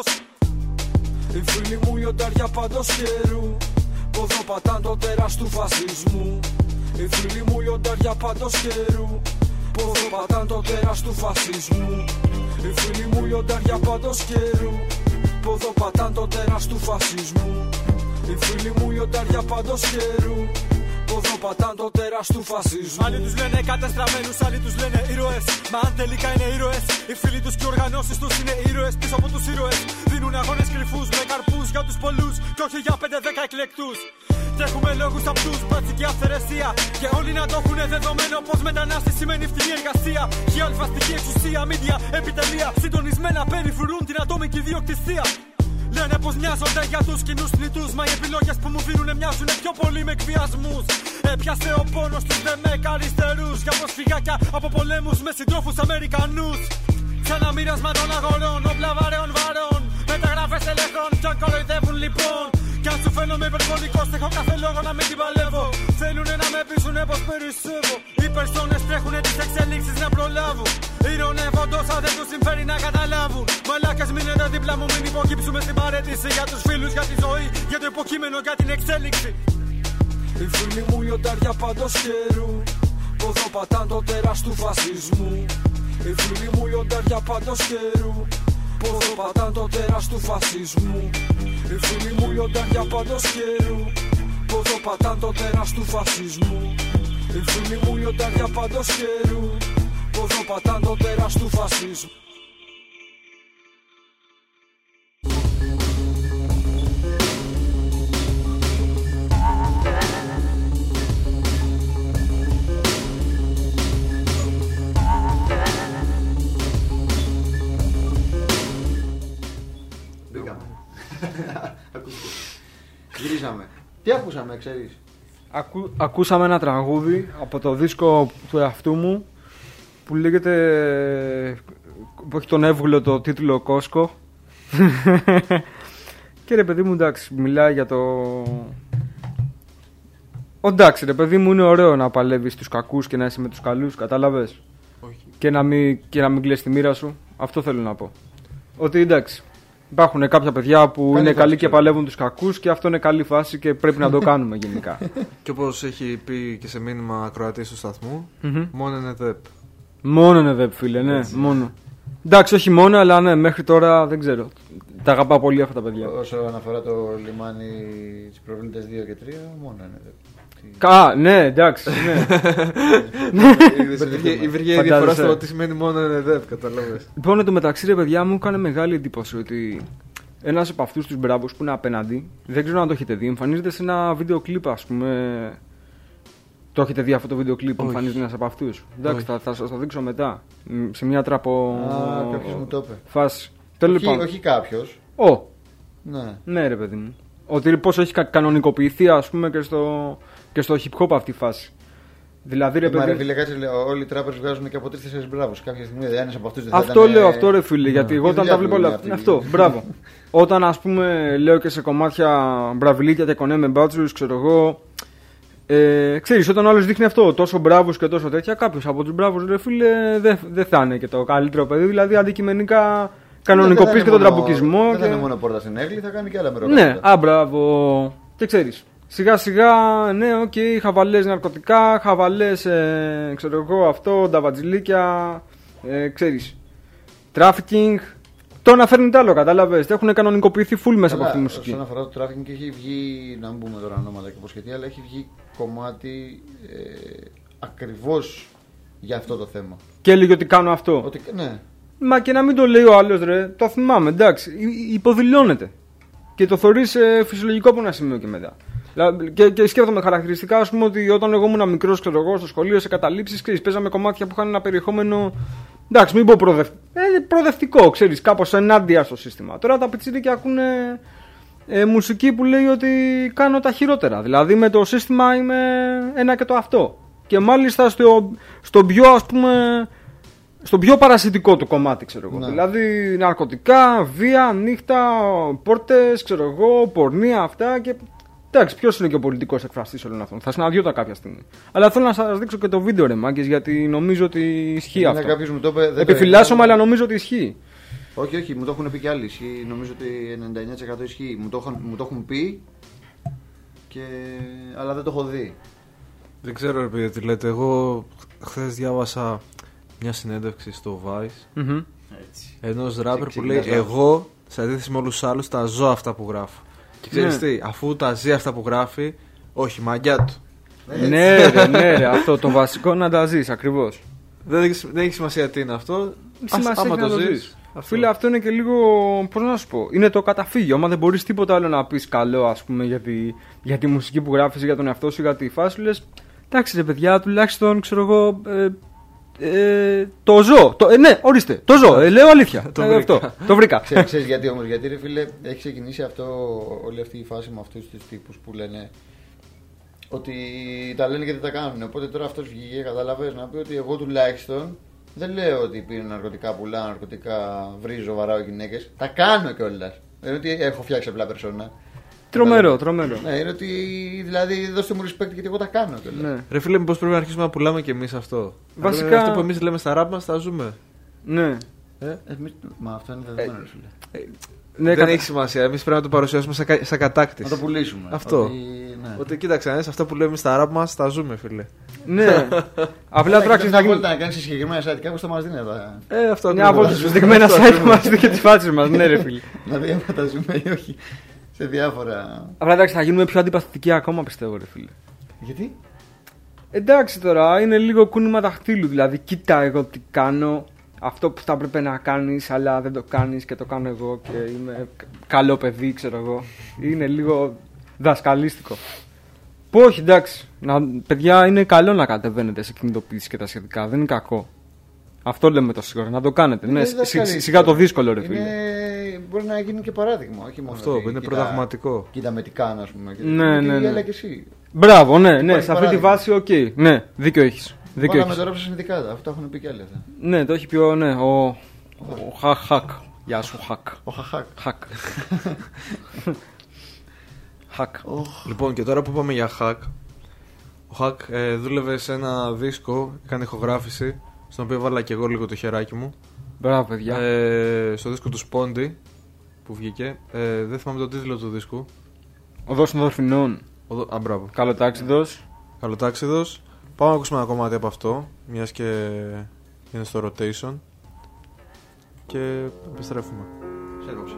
Οι φίλοι μου λιοντάρια παντός καιρού. Ποδό πατάν το τέρας του φασισμού. Οι φίλοι μου λιοντάρια παντός καιρού. Ποδό πατάν το τέρας του φασισμού. Οι φίλοι μου λιοντάρια παντός καιρού. Ποδό πατάν το τέρας του φασισμού. Οι φίλοι μου λιοντάρια παντός καιρού. Ποδό πατάν το τέρας του φασισμού. Άλλοι τους λένε κατεστραμμένους, άλλοι τους λένε ήρωες. Μα αν τελικά είναι ήρωες, οι φίλοι τους και οι οργανώσεις τους είναι ήρωες πίσω από τους ήρωες. Δίνουν αγώνες κρυφούς με καρπούς για τους πολλούς και όχι για 5-10 εκλεκτούς. Και έχουμε λόγους αυτούς, μπάτσι και αυθαιρεσία. Και όλοι να το έχουν δεδομένο πως μετανάστη σημαίνει φτηνή εργασία. Και αλφαστική εξουσία, μίντια, επιτελεία. Συντονισμένα περιφρουρούν την ατομική διοκτησία. Λένε πως μοιάζονται για τους κοινούς θνητούς. Μα οι επιλογές που μου δίνουνε μοιάζουνε πιο πολύ με εκβιασμούς. Έπιασε ο πόνος τους δε με αριστερούς. Για προσφυγάκια από πολέμους με συντρόφους Αμερικανούς. Σαν ένα μοίρασμα των αγορών, όπλα βαρέων βαρών. Μεταγραφές ελεγχών κι αν κοροϊδεύουν λοιπόν. Κι αν σου φαίνομαι υπερβολικός, έχω κάθε λόγο να μην την παλεύω. Θέλουνε να με πείσουνε πως περισσεύω. Οι περσόνες τρέχουνε τις εξελίξεις να προλάβουν. Ηρωνεύοντος αν δεν τους συμφέρει να καταλάβουν. Μαλάκες μείνετε δίπλα μου, μην υποκύψουμε στην παρέτηση. Για τους φίλους, για τη ζωή, για το υποκείμενο, για την εξέλιξη. Οι φίλοι μου λιοντάρια παντός καιρού. Ποδό πατάν το τέρας του φασισμού. Οι φίλοι μου λιοντάρια παντός καιρού. Ποδό πατάν το τέρας του φασισμού. Οι φίλοι μου λιοντάρια παντός καιρού. Ποδό πατάν το τέρας του φασισμού. Οι φίλοι μου λιοντάρια παντός καιρού. Ποδό πατάν το τέρας του φασισμού. Γυρίσαμε. Τι ακούσαμε, ξέρεις? Ακούσαμε ένα τραγούδι από το δίσκο του εαυτού μου που λέγεται, που έχει τον εύγλωτο τίτλο Κόσκο. Και ρε παιδί μου, εντάξει, μιλάει για το... Εντάξει ρε παιδί μου, είναι ωραίο να παλεύεις τους κακούς και να είσαι με τους καλούς, κατάλαβες? Όχι. Και να μην κλαις τη μοίρα σου. Αυτό θέλω να πω. Ότι εντάξει, υπάρχουν κάποια παιδιά που είναι καλοί και παλεύουν τους κακούς και αυτό είναι καλή φάση και πρέπει να το κάνουμε γενικά. Και όπως έχει πει και σε μήνυμα ακροατής του σταθμού, μόνο είναι ΔΕΠ. Μόνο είναι ΔΕΠ, φίλε, ναι, έτσι. Μόνο. Εντάξει, όχι μόνο, αλλά ναι, μέχρι τώρα δεν ξέρω. Τα αγαπάω πολύ αυτά τα παιδιά. Όσο αναφορά το λιμάνι, τις προβλήτες 2 και 3, μόνο είναι ΔΕΠ. Ναι, εντάξει, ναι. Υπήρχε η διαφορά στο τι σημαίνει μόνο είναι ΔΕΠ, καταλάβες. Λοιπόν, το μεταξύ ρε παιδιά μου έκανε μεγάλη εντύπωση ότι ένας από αυτούς τους μπράβους που είναι απέναντι, δεν ξέρω αν το έχετε δει, εμφανίζεται σε ένα βίντεο κλιπ, ας πούμε. Το έχετε δει αυτό το βίντεο κλιπ που εμφανίζεται ένας από αυτούς? Εντάξει, θα σας το δείξω μετά. Σε μια τραπο. Κάποιος μου το είπε. Φάση. Όχι κάποιος. Ναι, ρε παιδί μου. Ότι πόσο έχει κανονικοποιηθεί, ας πούμε, και στο hip hop αυτή η φάση. Δηλαδή, ρε παιδί. Φίλε, κάτσε, όλοι οι τράπεζες βγάζουν και από 3-4 μπράβους. Κάποια στιγμή ένας από αυτούς δεν θα αυτό λέω, αυτό ρε φίλε. Γιατί εγώ όταν τα βλέπω όλα αυτά. Αυτό, μπράβο. Όταν, ας πούμε, λέω και σε κομμάτια μπραβιλίκια και κονέ με μπάτσους, ξέρω εγώ. Ξέρεις, όταν ο άλλος δείχνει αυτό, τόσο μπράβους και τόσο τέτοια, κάποιος από τους μπράβους, ρε φίλε, δεν θα είναι και το καλύτερο παιδί. Δηλαδή, αντικειμενικά κανονικοποιείς και τον τραμπουκισμό. Δεν θα είναι μόνο πόρτα στην έγκλη, θα κάνει και άλλα μερικά. Ναι, μπράβο. Και ξέρεις. Σιγά σιγά, ναι, χαβαλές ναρκωτικά, χαβαλές, ξέρω εγώ, αυτό, νταβατζιλίκια, ξέρεις, τράφικινγκ. Το ένα φέρνει τ' άλλο, κατάλαβες. Έχουν κανονικοποιηθεί φουλ μέσα από αυτή τη μουσική. Όσον αφορά το τράφικινγκ, έχει βγει, να μην πούμε τώρα ονόματα και πώς και τι, αλλά έχει βγει κομμάτι ακριβώς για αυτό το θέμα. Και έλεγε ότι κάνω αυτό. Ναι. Μα και να μην το λέει ο άλλος, ρε, το θυμάμαι, εντάξει, υποδηλώνεται. Και το θεωρείς φυσιολογικό από ένα σημείο και μετά. Και σκέφτομαι χαρακτηριστικά, ας πούμε, ότι όταν εγώ ήμουν μικρός, ξέρω εγώ, στο σχολείο, σε καταλήψεις, παίζαμε κομμάτια που είχαν ένα περιεχόμενο. Εντάξει, μην πω προοδευτικό, ξέρεις, κάπως ενάντια στο σύστημα. Τώρα τα πιτσίρικια ακούνε μουσική που λέει ότι κάνω τα χειρότερα. Δηλαδή με το σύστημα είμαι ένα και το αυτό. Και μάλιστα στο πιο, ας πούμε, στο πιο παρασιτικό του κομμάτι, ξέρω εγώ. Ναι. Δηλαδή ναρκωτικά, βία, νύχτα, πόρτες, ξέρω εγώ, πορνεία, αυτά και. Εντάξει, ποιος είναι και ο πολιτικός εκφραστής όλων αυτών. Θα συναντιόταν κάποια στιγμή. Αλλά θέλω να σας δείξω και το βίντεο, ρε μάγκες, γιατί νομίζω ότι ισχύει αυτό. Κάποιος μου το είπε, επιφυλάσσομαι, αλλά νομίζω ότι ισχύει. Όχι, μου το έχουν πει κι άλλοι. Νομίζω ότι 99% ισχύει. Μου το έχουν πει, αλλά δεν το έχω δει. Δεν ξέρω, ρε παιδί, τι λέτε. Εγώ χθες διάβασα μια συνέντευξη στο Vice ενός ράπερ που λέει: εγώ, σε αντίθεση με όλους τους άλλους, τα ζω αυτά που γράφω. Και ξέρεις τι, αφού τα ζει αυτά που γράφει, όχι, μαγιά του. Ναι, ρε, αυτό το βασικό να τα ζεις ακριβώς. Δεν έχει σημασία τι είναι αυτό. Σημασία άμα το ζεις. Φίλε, αυτό είναι και λίγο, πώς να σου πω, είναι το καταφύγιο. Άμα δεν μπορείς τίποτα άλλο να πεις καλό, ας πούμε, για τη μουσική που γράφεις, για τον εαυτό σου, για τη φάση σου, λες, εντάξει ρε παιδιά, τουλάχιστον, ξέρω εγώ, το ζω. Ναι, ορίστε, το ζω. Λέω αλήθεια. Το βρήκα. Ξέρεις γιατί όμως? Γιατί, ρε φίλε, έχει ξεκινήσει όλη αυτή η φάση με αυτούς τους τύπους που λένε ότι τα λένε και δεν τα κάνουν. Οπότε τώρα αυτός βγήκε, καταλαβαίνεις, να πει ότι εγώ τουλάχιστον δεν λέω ότι πίνω ναρκωτικά, πουλάω ναρκωτικά, βρίζω, βαράω γυναίκες. Τα κάνω κιόλας. Δεν είναι ότι έχω φτιάξει απλά περσόνα. Τρομερό. Ναι, είναι ότι δηλαδή δώστε μου respect γιατί εγώ τα κάνω. Ναι. Ρε φίλε, μήπως πρέπει να αρχίσουμε να πουλάμε κι εμείς αυτό? Βασικά. Αυτό που εμείς λέμε στα ράπ μας, τα ζούμε. Ναι. Μα αυτό είναι δεδομένο, ρε φίλε. Ναι, δεν έχει σημασία. Εμείς πρέπει να το παρουσιάσουμε σαν κατάκτηση. Να το πουλήσουμε. Αυτό. Ότι κοίταξε, αυτό που λέμε στα ράπ μας, τα ζούμε, φίλε. Ναι. Απλά τώρα ξέρεις να κάνεις συγκεκριμένα site, κάποιος θα μας δίνει αυτά. Αυτό. Μια από τις συγκεκριμένα site μας δίνει και τις φάτσες μας. Ναι, ρε φίλε. Να δει αν τα ζούμε ή όχι. σε διάφορα. Απλά εντάξει, θα γίνουμε πιο αντιπαθητικοί ακόμα, πιστεύω, ρε φίλε. Γιατί? Εντάξει τώρα, είναι λίγο κούνημα δαχτύλου. Δηλαδή, κοίτα εγώ τι κάνω. Αυτό που θα έπρεπε να κάνεις, αλλά δεν το κάνεις και το κάνω εγώ και είμαι καλό παιδί, ξέρω εγώ. Είναι λίγο δασκαλίστικο. Που όχι, εντάξει. Παιδιά, είναι καλό να κατεβαίνετε σε κινητοποίηση και τα σχετικά. Δεν είναι κακό. Αυτό λέμε το σίγουρα. Να το κάνετε. Ναι, σιγά το δύσκολο, ρε φίλε. Μπορεί να γίνει και παράδειγμα. Όχι μόνο αυτό που είναι πρωταγματικό. Κοίτα με τι κάνω, α πούμε. Ναι. Και εσύ. Μπράβο, ναι. Σε αυτή τη βάση, οκ. Ναι, δίκιο έχεις. Πάμε τώρα στα συνδικάτα. Αυτό έχουν πει κι άλλοι. Ναι, το έχει πει ο Χακ. Γεια σου, Χακ. Ο Χακ. Χακ. Λοιπόν, και τώρα που πάμε για Χακ, ο Χακ δούλευε σε ένα δίσκο, έκανε ηχογράφηση, στον οποίο βάλα και εγώ λίγο το χεράκι μου. Μπράβο, παιδιά. Στο δίσκο του Σπόντι που βγήκε. Δεν θυμάμαι τον τίτλο του δίσκου. Οδός των Δορφινών. Μπράβο. Καλοτάξιδος. Πάμε να ακούσουμε ένα κομμάτι από αυτό, μιας και είναι στο rotation. Και επιστρέφουμε. Σε έδωξα.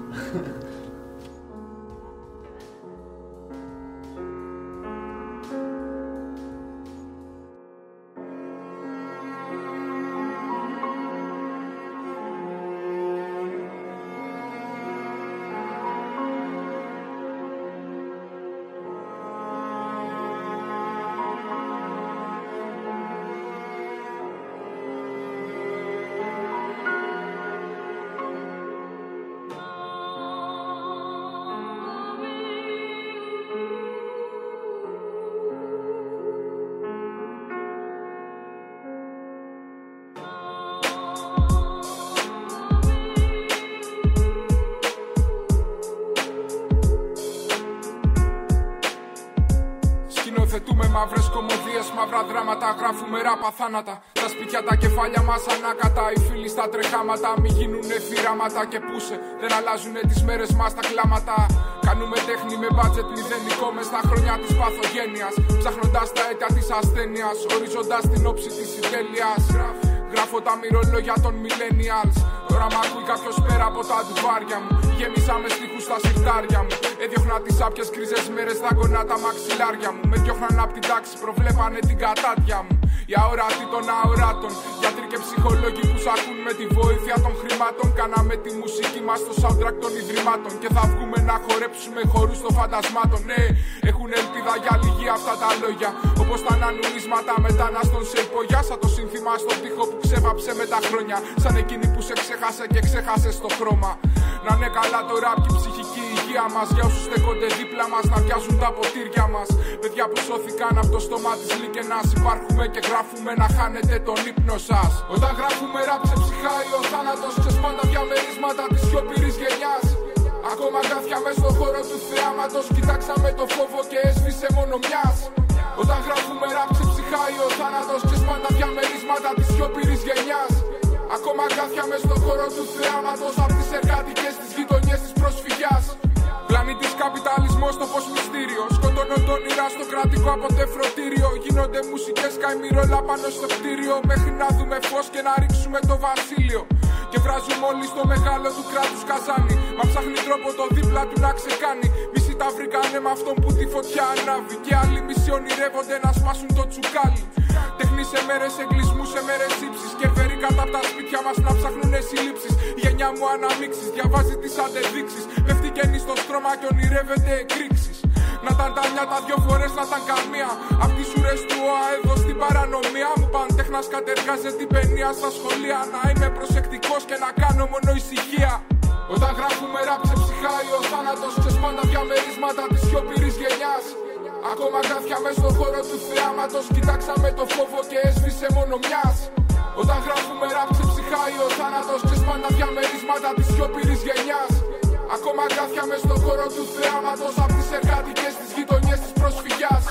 Σκηνοθετούμε μαύρες κομμωδίες, μαύρα δράματα. Γράφουμε ράπα θάνατα. Τα σπίτια, τα κεφάλια μας ανάκατα. Οι φίλοι στα τρεχάματα. Μη γίνουνε θυράματα και πούσε. Δεν αλλάζουνε τις μέρες μας τα κλάματα. Κάνουμε τέχνη με μπάτζετ μηδενικό μες στα χρόνια της παθογένειας. Ψάχνοντας τα αίτια της ασθένειας. Ορίζοντας την όψη της συντέλειας. Γράφω τα μυρολόγια των millennials. Τώρα μ' ακούει κάποιος πέρα από τα ντουβάρια μου. Γέμισα με στίχους στα σιρτάρια μου. Έδιωχνα τις άπιες κρίζες μέρες στα γονάτα μαξιλάρια μου. Με διώχναν απ' την τάξη, προβλέπανε την κατάδια μου. Οι αόρατοι των αοράτων, γιατροί και ψυχολόγοι που σ' ακούν με τη βοήθεια των χρημάτων. Κάναμε τη μουσική μας στο soundtrack των ιδρυμάτων. Και θα βγούμε να χορέψουμε χορούς των φαντασμάτων. Ναι, έχουν ελπίδα για λίγη αυτά τα λόγια. Όπως τα ανανουρίσματα μεταναστών σε υπογιά. Σαν το σύνθημα στον τοίχο που ξέβαψε με τα χρόνια. Σαν εκείνη που σε ξέχασε και ξέχασε στο χρώμα. Να είναι καλά το ραπ και η ψυχική υγεία μας. Για όσους στέκονται δίπλα μας να πιάσουν τα ποτήρια μας. Παιδιά που σώθηκαν από το στόμα της λίκαινας. Υπάρχουμε και γράφουμε να χάνετε τον ύπνο σας. Όταν γράφουμε ραπ σε ψυχάει ο θάνατος. Ξεσπάντα διαμερίσματα της σιωπηρής γενιάς. Ακόμα κάθια μες στο χώρο του θεάματος. Κοιτάξαμε το φόβο και έσβησε μόνο μιας. Όταν γράφουμε ραπ σε ψυχάει ο θάνατος. Ξεσπάντα διαμερίσματα της σιωπηρής γενιάς. Ακόμα κάθια μες στο χώρο του θεάματος. Απ' τις εργατικές τις γειτονιές της προσφυγιάς. Πλανήτης καπιταλισμός το φως μυστήριο. Σκοτώνω τον ήρα στο κρατικό αποτεφρωτήριο. Γίνονται μουσικές καημυρόλα πάνω στο κτίριο. Μέχρι να δούμε φως και να ρίξουμε το βασίλειο. Και βράζουμε όλοι στο μεγάλο του κράτους καζάνι. Μα ψάχνει τρόπο το δίπλα του να ξεκάνει. Μισοί τα βρήκανε με αυτόν που τη φωτιά ανάβει. Και άλλοι μισοί ονειρεύονται να σπάσουν το τσουκάλι. Τέχνη σε μέρες εγκλισμού, σε μέρες ύψης. Και φέρει κατά απ' τα σπίτια μας να ψάχνουνε συλλήψεις. Η γενιά μου αναμίξεις, διαβάζει τις αντεδείξεις. Πέφτει καινή στο στρώμα και ονειρεύεται εκρήξεις. Να ήταν τα νιάτα δυο φορές, να ήταν καμία. Απ' τις ουρές του ΟΑ εδώ στην παρανομία. Μου παντέχνας κατεργάζεται την παινία στα σχολεία. Να είμαι προσεκτικός και να κάνω μόνο ησυχία. Όταν γράφουμε ραπ σε ψυχάει ο θάνατος. Ξεσπάντα διαμερίσματα της σιωπηρής γενιάς. Ακόμα κάθια μες στο χώρο του θεάματος. Κοιτάξαμε το φόβο και έσβησε μόνο μιας. Όταν γράφουμε ραπ σε ψυχάει ο θάνατος. Ξεσπάντα διαμερίσματα της σιωπηρής γενιάς. Ακόμα κάθια μες στο χώρο του θεάματος. Απ' τις εργατικές τις γειτονιές της προσφυγιάς.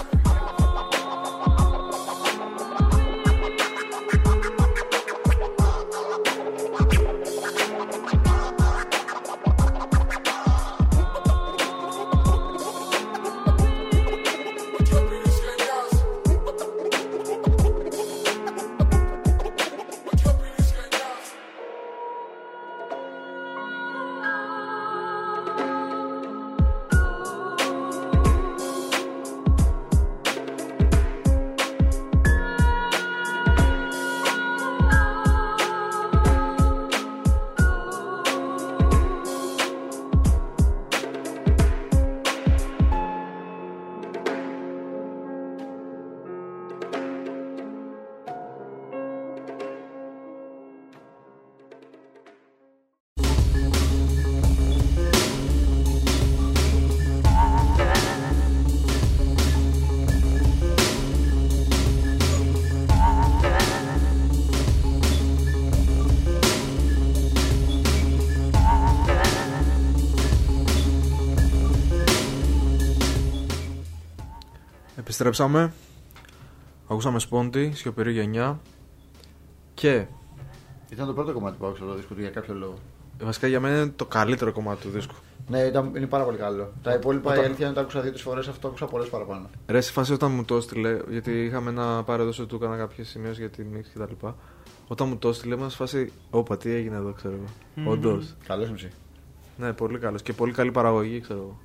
Επιστρέψαμε. Ακούσαμε Σπόντι, Σιωπηρή Γενιά. Και Ήταν το πρώτο κομμάτι που άκουσα το δίσκο του για κάποιο λόγο. βασικά για μένα είναι το καλύτερο κομμάτι του δίσκου. Ναι, είναι πάρα πολύ καλό. Τα υπόλοιπα η αλήθεια είναι τα άκουσα 2-3 φορές, αυτό το άκουσα πολλές παραπάνω. Ρε, σε φάση όταν μου το έστειλε, γιατί είχαμε ένα πάρεδο του, έκανα κάποιες σημειώσεις για τη μίξη κτλ. Όταν μου το έστειλε, ήμουν σε φάση, όπα, τι έγινε εδώ, ξέρω εγώ. Όντως. Καλός MC. Ναι, πολύ καλός και πολύ καλή παραγωγή, ξέρω εγώ.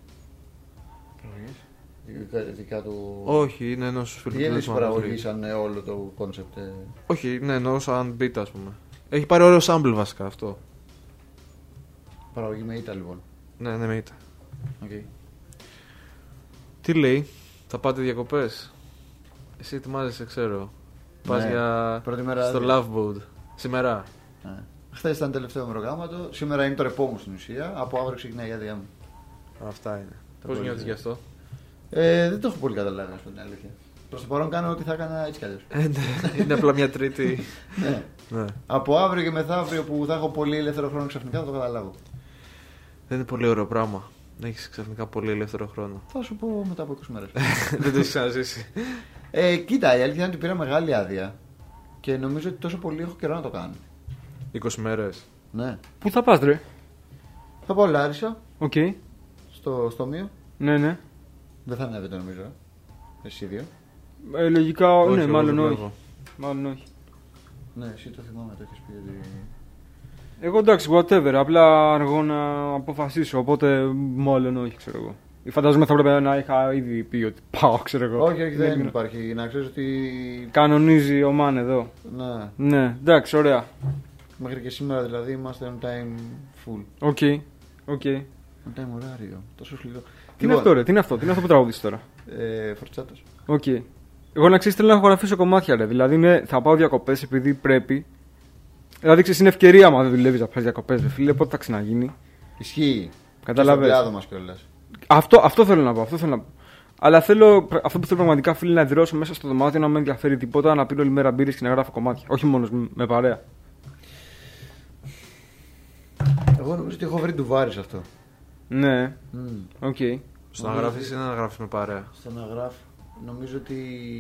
Δικά του. Όχι, είναι ενός φίλου Τι του. είναι παραγωγή σαν όλο το κόνσεπτ. Όχι, ναι, εννοώ σαν beat, ας πούμε. Έχει πάρει ωραίο sample βασικά αυτό. Παραγωγή με ήττα λοιπόν. Ναι, ναι, με ήττα. Okay. Τι λέει, θα πάτε διακοπές? Εσύ ετοιμάζεσαι, ξέρω. Πας για... πρώτη μέρα στο Love Boat. Σήμερα. Ναι. Χθες ήταν τελευταίο μερογράμματο. Σήμερα είναι το ρεπό μου στην ουσία. Από αύριο ξεκινάει η άδειά μου. Αυτά είναι. Πώς νιώθεις γι' αυτό? Δεν το έχω πολύ καταλάβει, να σου πω την αλήθεια. Προς το παρόν κάνω ό,τι θα έκανα έτσι κι αλλιώς. Ναι, είναι απλά μια τρίτη. Ναι. Ναι. Από αύριο και μεθαύριο που θα έχω πολύ ελεύθερο χρόνο ξαφνικά θα το καταλάβω. Δεν είναι πολύ ωραίο πράγμα. Να έχεις ξαφνικά πολύ ελεύθερο χρόνο. Θα σου πω μετά από 20 μέρες. Δεν το έχεις ξαναζήσει. Κοίτα, η αλήθεια είναι ότι πήρα μεγάλη άδεια και νομίζω ότι τόσο πολύ έχω καιρό να το κάνω. 20 μέρες. Ναι. Πού θα πας, ρε? Θα πάω Λάρισα, Οκ. στο Μείο. Ναι, ναι. Δεν θα ανέβετε νομίζω. Εσύ δύο. Λογικά, Όχι, ναι, εγώ μάλλον δεν όχι. βλέπω. Μάλλον όχι. Ναι, εσύ το θυμάμαι, το έχεις πει ότι. Εγώ εντάξει, whatever. Απλά αργώ να αποφασίσω. Οπότε μάλλον όχι, ξέρω εγώ. Φαντάζομαι θα έπρεπε να είχα ήδη πει ότι πάω, ξέρω εγώ. Όχι, όχι, δεν υπάρχει. Να ξέρεις ότι. Κανονίζει ο Μαν εδώ. Ναι. Ναι, εντάξει, ωραία. Μέχρι και σήμερα δηλαδή είμαστε on time full. Οκ. Οκ. On time ωράριο. Τόσο σκληρό. Τι είναι αυτό, ρε, τι είναι αυτό που τραγουδείς τώρα? Φορτσάτος. Οκ. Εγώ να ξέρεις θέλω να χωραφίσω κομμάτια, ρε. Δηλαδή ναι, θα πάω διακοπές επειδή πρέπει. Δηλαδή ξέρεις είναι ευκαιρία άμα δεν δουλεύεις να πας διακοπές, ρε φίλε, πότε θα ξαναγίνει. Ισχύει. Καταλαβες. Στο κλάδο μας κιόλας. Αυτό θέλω να πω. Αλλά αυτό που θέλω πραγματικά, φίλε, να εδραιώσω μέσα στο δωμάτιο, να μην ενδιαφέρει τίποτα, να πίνω όλη μέρα μπύρες και να γράφω κομμάτια. Όχι μόνος με παρέα. Εγώ νομίζω ότι έχω βρει ντουβάρι σε αυτό. Ναι. Οκ. Στο να γράφεις ή να γράφεις με παρέα? Στο να γράφω. Νομίζω ότι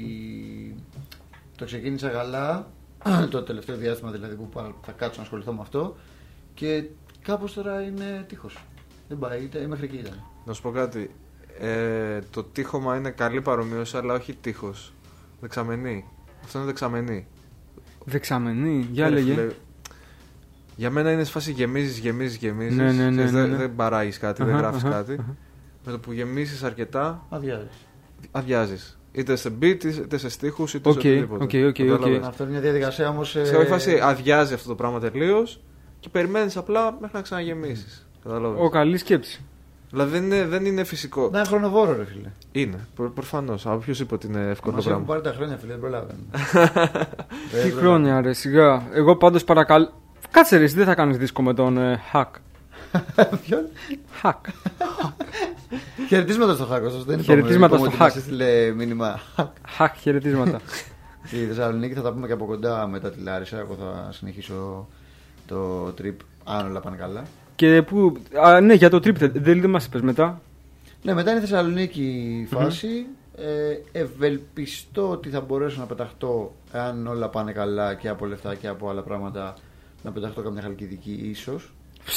το ξεκίνησα καλά το τελευταίο διάστημα δηλαδή που θα κάτσω να ασχοληθώ με αυτό και κάπως τώρα είναι τείχος. Δεν πάει, μέχρι εκεί ήταν. Να σου πω κάτι. Το τείχομα είναι καλή παρομοίωση, αλλά όχι τείχος. Δεξαμενή. Αυτό είναι δεξαμενή. Δεξαμενή, για λέγε. Για μένα είναι σφάση γεμίζεις. Ναι. Δεν παράγεις κάτι, δεν γράφεις κάτι. Με το που γεμίσεις αρκετά, αδειάζεις. Είτε σε beat, είτε σε στίχους, είτε σε οτιδήποτε. Okay. Αυτό είναι μια διαδικασία όμως. Σε όλη φάση αδειάζει αυτό το πράγμα τελείως και περιμένεις απλά μέχρι να ξαναγεμίσεις. Ω, καλή σκέψη. Δηλαδή δεν είναι φυσικό. Να είναι χρονοβόρο, ρε φίλε. Είναι, προφανώς. Από ποιος είπε ότι είναι εύκολο μας πράγμα. έχουν πάρει τα χρόνια, φίλε, δεν προλάβαινε. Τι χρόνια, ρε, σιγά. Εγώ πάντως παρακαλώ. Κάτσε, ρε, εσύ δεν θα κάνεις δίσκο με τον Hack. Ποιον? Hack. Χαιρετίσματα στο Hack, ωστόσο δεν Χαιρετίσματα στο Hack. Μας έστειλε μήνυμα. Hack, χαιρετίσματα. Στη Θεσσαλονίκη θα τα πούμε και από κοντά μετά τη Λάρισα. Εγώ θα συνεχίσω το trip, αν όλα πάνε καλά. Και που. Ναι, για το trip δεν μας είπες μετά. Ναι, μετά είναι η Θεσσαλονίκη η φάση. Ευελπιστώ ότι θα μπορέσω να πεταχτώ, αν όλα πάνε καλά και από λεφτά και από άλλα πράγματα, να πεταχτώ καμιά Χαλκιδική ίσως.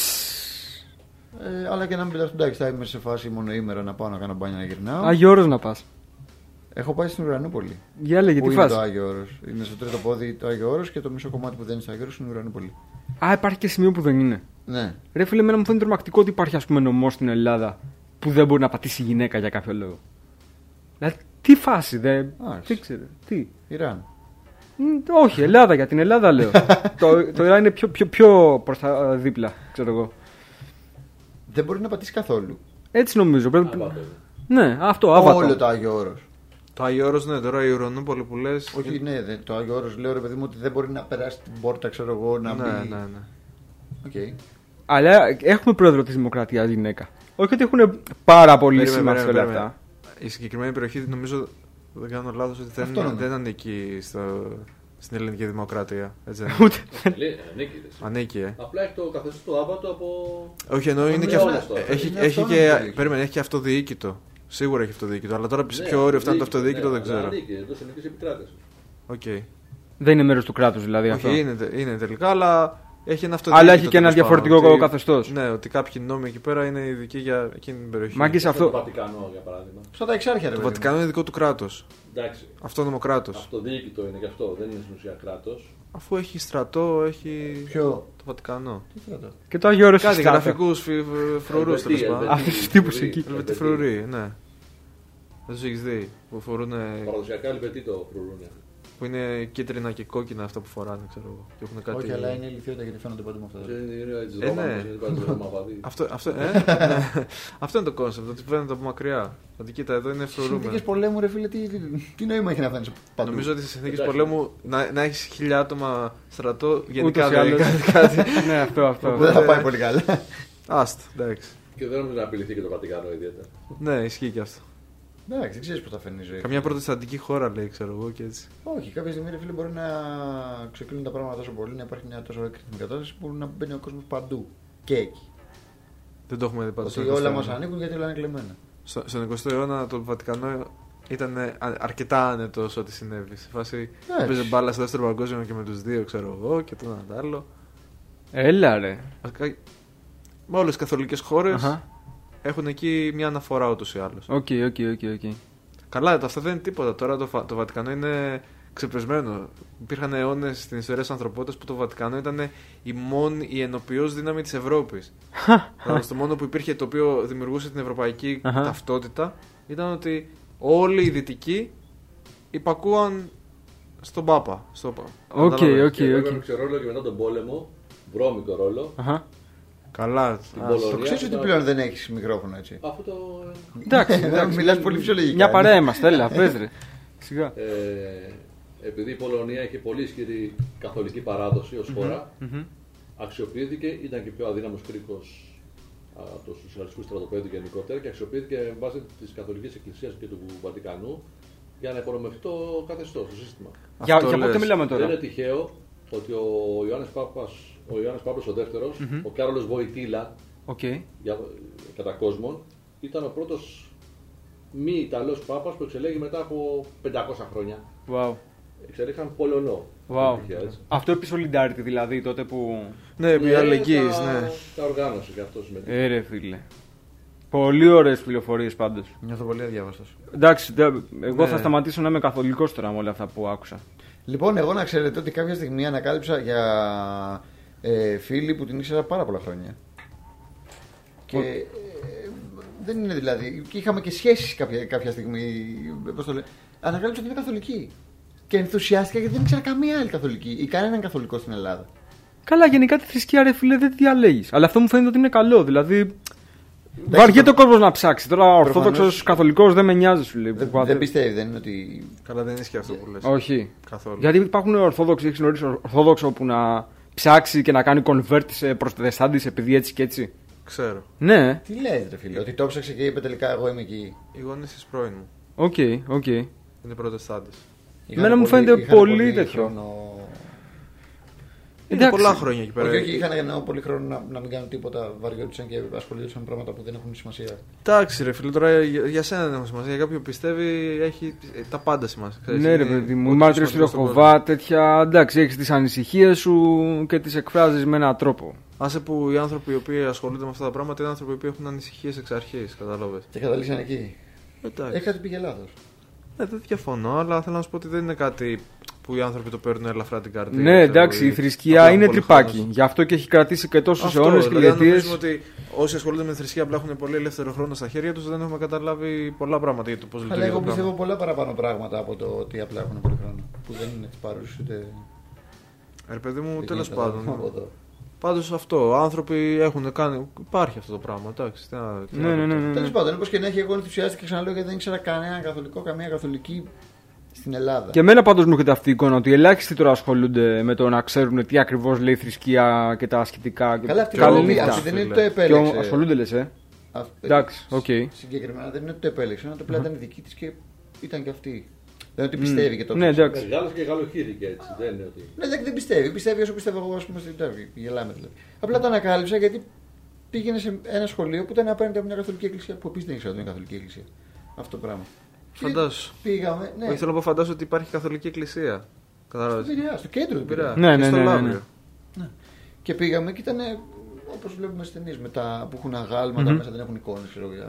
Αλλά και να μην πεταχτώ, εντάξει, θα είμαι σε φάση μονοήμερα να πάω να κάνω μπάνια να γυρνάω. Άγιο Όρος να πας. Έχω πάει στην Ουρανούπολη. Για λέγε, τι είναι φάση. το Άγιο Όρος. Είναι στο τρίτο πόδι το Άγιο Όρος και το μισό κομμάτι που δεν είναι στο Άγιο Όρος είναι η Ουρανούπολη. Υπάρχει και σημείο που δεν είναι. Ναι. Ρε φίλε, εμένα μου φαίνεται τρομακτικό ότι υπάρχει, ας πούμε, νομός στην Ελλάδα που δεν μπορεί να πατήσει γυναίκα για κάποιο λόγο. Δηλαδή, τι φάση, τι ξέρω, τι. Ιράν. Όχι, Ελλάδα, για την Ελλάδα λέω. το Ιράν είναι πιο προς τα δίπλα, ξέρω εγώ. Δεν μπορεί να πατήσει καθόλου. Έτσι νομίζω. Ναι, αυτό, άβατο. Όλο το Άγιο Όρος. Το Άγιο Όρος, ναι, τώρα η Ουρανούπολη που λες. Όχι, ναι, το Άγιο Όρος λέω, ρε παιδί μου, ότι δεν μπορεί να περάσει την πόρτα, ξέρω εγώ, να μπει. Ναι. Okay. Αλλά έχουμε πρόεδρο της Δημοκρατίας γυναίκα. Όχι ότι έχουν πάρα πολύ σημασία όλα αυτά. Η συγκεκριμένη περιοχή, νομίζω, δεν κάνω λάθος, ότι δεν ανήκει στην ελληνική δημοκρατία. Έτσι δεν είναι? Ανήκει. Απλά έχει το καθεστώς του άβατο από. Όχι, εννοώ είναι και έχει και αυτοδιοίκητο Σίγουρα έχει αυτοδιοίκητο, αλλά τώρα σε ποιο όριο φτάνει το αυτοδιοίκητο δεν ξέρω. Εντός εθνικής επικράτησης. Okay. Δεν είναι μέρος του κράτους δηλαδή αυτό. Όχι, είναι τελικά, αλλά έχει ένα αυτοδιοίκητο. Αλλά έχει και ένα διαφορετικό καθεστώς. Ναι, ότι κάποιοι νόμοι εκεί πέρα είναι ειδικοί για εκείνη την περιοχή. Μάγκης Το αυτό. Βατικανό, για παράδειγμα. Σαν τα εξάρχεια, Το Βατικανό είναι δικό του κράτος. Εντάξει. Αυτόνομο κράτος. Αυτοδιοίκητο είναι και αυτό, δεν είναι στην ουσία κράτος. Αφού έχει στρατό, έχει. Ποιο? Το Βατικανό. Τι στρατό? Και το Άγιο Όρος Κάτι Στράτο. γραφικούς φρουρούς τέλος πάντων. Αυτούς τους τύπους εκεί. Ελβετή φρουροί, ναι. Δεν τους έχεις δει. Που φορούν. Παραδοσιακά Ελβετοί το φρουρούνια. Που είναι κίτρινα και κόκκινα αυτά που φοράνε, ξέρω εγώ. Και έχουν κάτι... Όχι, αλλά είναι ηλικιότητα γιατί φαίνονται παντού με αυτά. Ναι. Αυτό είναι το κόνσεπτ, ότι φαίνεται από μακριά. Ότι κοίτα, εδώ είναι φρουρούμενο. Συνθήκες πολέμου, ρε φίλε, τι νόημα έχει να φαίνεσαι παντού? Νομίζω ότι σε συνθήκες πολέμου να έχεις 1000 άτομα στρατό γενικά Ούτως ή δεν άλλως. κάνει κάτι. Ναι, αυτό. Δεν θα πάει πολύ καλά. Άστα, εντάξει. Και δεν νομίζω να απειληθεί και το Βατικανό ιδιαίτερα. Ναι, ισχύει και αυτό. Εντάξει, δεν ξέρει πώ θα φαίνει η ζωή. Καμιά προτεσταντική χώρα λέει, ξέρω εγώ και έτσι. Όχι, κάποια στιγμή ρε φίλε μπορεί να ξεκλίνουν τα πράγματα τόσο πολύ, να υπάρχει μια τόσο έκρηθμη κατάσταση που να μπαίνει ο κόσμο παντού. Και εκεί. Δεν το έχουμε δει πάντως. Ότι όλα μα ανήκουν γιατί όλα είναι κλεμμένα. Στον 20ο αιώνα το Βατικανό ήταν αρκετά άνετο ό,τι συνέβη. Σε φάση έπαιζε μπάλα στο δεύτερο παγκόσμιο και με τους δύο, ξέρω εγώ, και το ένα άλλο. Έλα ρε. Με όλες τις καθολικές χώρες έχουν εκεί μια αναφορά ούτως ή άλλως. Οκ. Καλά, αυτό δεν είναι τίποτα. Τώρα το Βατικανό είναι ξεπεσμένο. Υπήρχαν αιώνες στην ιστορία της ανθρωπότητας που το Βατικανό ήταν η ενοποιώς δύναμη της Ευρώπης. Το μόνο που υπήρχε το οποίο δημιουργούσε την ευρωπαϊκή ταυτότητα ήταν ότι όλοι οι δυτικοί υπακούαν στον Πάπα. Οκ. Έπαιξε ρόλο και μετά τον πόλεμο, βρώμικο ρόλο. Καλά. Το ξέρεις ότι πλέον δεν έχεις μικρόφωνο έτσι? Αυτό το. Εντάξει, μιλάς πολύ φυσιολογικά. μια παρέα είμαστε, έλα, πες ρε. Σιγά. Επειδή η Πολωνία είχε πολύ ισχυρή καθολική παράδοση ως χώρα, αξιοποιήθηκε, ήταν και πιο αδύναμος κρίκος από το σοσιαλιστικό στρατοπέδιο γενικότερα και αξιοποιήθηκε με βάση της Καθολικής Εκκλησίας και του Βατικανού για να υπονομευτεί το καθεστώς, το σύστημα. Για πότε μιλάμε τώρα? Δεν είναι τυχαίο ότι ο Ιωάννης Παύλος ο δεύτερος, ο Κάρολος Βοητήλα, κατά κόσμον, ήταν ο πρώτος μη Ιταλός Πάπας που εξελέγει μετά από 500 χρόνια. Wow. Εξελέγχαν Πολωνό. Wow. Αυτό επί Solidarity δηλαδή τότε που. Ναι, επί αλληλεγγύης, ναι. Τα οργάνωσε και αυτό συμμετείχε. Ρε φίλε. Πολύ ωραίες πληροφορίες πάντως. Νιώθω πολύ αδιάβαστος. Εντάξει, εγώ θα σταματήσω να είμαι καθολικός τώρα με όλα αυτά που άκουσα. Λοιπόν, εγώ να ξέρετε ότι κάποια στιγμή ανακάλυψα για φίλη που την ήξερα πάρα πολλά χρόνια. Και δεν είναι δηλαδή. Και είχαμε και σχέσεις κάποια στιγμή. Πώς το λέω. Ανακάλυψα ότι είναι καθολική. Και ενθουσιάστηκα γιατί δεν ήξερα καμία άλλη καθολική ή κανέναν καθολικό στην Ελλάδα. Καλά, γενικά τη θρησκεία, ρε φίλε, δεν τη διαλέγεις. Αλλά αυτό μου φαίνεται ότι είναι καλό. Δηλαδή. Βαριέται ο κόσμος να ψάξει. Τώρα ο Ορθόδοξος Καθολικός δεν με νοιάζει, σου λέει. Δεν πιστεύει, δεν είναι ότι. Καλά, δεν ισχύει αυτό που λες. Όχι. Καθόλου. Γιατί υπάρχουν Ορθόδοξοι, έχεις γνωρίσει Ορθόδοξο που να ψάξει και να κάνει convert σε Προτεστάντης επειδή έτσι και έτσι. Ξέρω. Ναι. Τι λέει, ρε φίλε, ότι το ψάξε και είπε τελικά εγώ είμαι εκεί. Οι γονείς της πρώην μου. Οκ. Είναι Προτεστάντες. Εμένα μου φαίνεται πολύ τέτοιο. Είναι πολλά χρόνια εκεί πέρα. Όχι, είχαν πολύ χρόνο να μην κάνουν τίποτα, βαριόντουσαν και ασχολούνταν με πράγματα που δεν έχουν σημασία. Εντάξει, ρε φίλε, τώρα για σένα δεν έχουν σημασία. Για κάποιον πιστεύει έχει τα πάντα σημασία. Ναι, ρε παιδί μου, οι μάρτυρες του Ιεχωβά, τέτοια. Εντάξει, έχεις τις ανησυχίες σου και τις εκφράζεις με έναν τρόπο. Άσε που οι άνθρωποι οι οποίοι ασχολούνται με αυτά τα πράγματα είναι άνθρωποι που έχουν ανησυχίες εξ αρχής, κατάλαβες. Και καταλήξαν εκεί. Εντάξει. Έχει κάτι πήγε λάθος. Δεν διαφωνώ, αλλά θέλω να σου πω ότι δεν είναι κάτι που οι άνθρωποι το παίρνουν ελαφρά την καρδία. Ναι, εντάξει, η θρησκεία είναι τρυπάκι. Γι' αυτό και έχει κρατήσει και τόσους αιώνες και γιατί. αιτίες. Νομίζουμε ότι όσοι ασχολούνται με τη θρησκεία απλά έχουν πολύ ελεύθερο χρόνο στα χέρια τους, δεν έχουμε καταλάβει πολλά πράγματα για το πώς λειτουργεί. Αλλά εγώ πιστεύω πολλά παραπάνω πράγματα από το ότι απλά έχουν πολύ χρόνο. Που δεν είναι τη παρούση ούτε. Ρε παιδί μου, τέλος πάντων. Πάντως αυτό, άνθρωποι έχουν κάνει. Υπάρχει αυτό το πράγμα, εντάξει. Ναι. Τέλος πάντων, όπως και να έχει, εγώ ενθουσιάστηκα και ξαναλέω γιατί δεν ήξερα κανέναν καθολικό, καμία καθολική στην Ελλάδα. Και εμένα πάντως μου έρχεται αυτή η εικόνα ότι ελάχιστοι τώρα ασχολούνται με το να ξέρουν τι ακριβώς λέει η θρησκεία και τα ασκητικά. Καλά, αυτή δεν είναι το επέλεξε. Και ασχολούνται, λες, εντάξει, οκ. Συγκεκριμένα δεν είναι ότι το επέλεξε, είναι ότι απλά ήταν δική της και ήταν και αυτή. Δεν είναι ότι πιστεύει και το ναι, εντάξει. Μεγάλος και γαλοχήθηκε έτσι, δεν είναι ότι. Ναι, δεν πιστεύει. Πιστεύει όσο πιστεύω εγώ, α πούμε, στην Τάρκη. Γελάμε δηλαδή. Απλά το ανακάλυψα γιατί πήγαινε σε ένα σχολείο που ήταν απέναντι από μια καθολική εκκλησία που επίσης δεν ήξερα ότι είναι καθολική εκκλησία. αυτό το πράγμα. Φαντάσου. Πήγαμε. Ναι. Όχι, θέλω να πω, φαντάσου ότι υπάρχει καθολική εκκλησία. Κατάλαβες. Στο κέντρο του Πειραιά. Ναι. Και πήγαμε και ήταν όπως βλέπουμε στις ταινίες που έχουν αγάλματα μέσα, δεν έχουν εικόνες.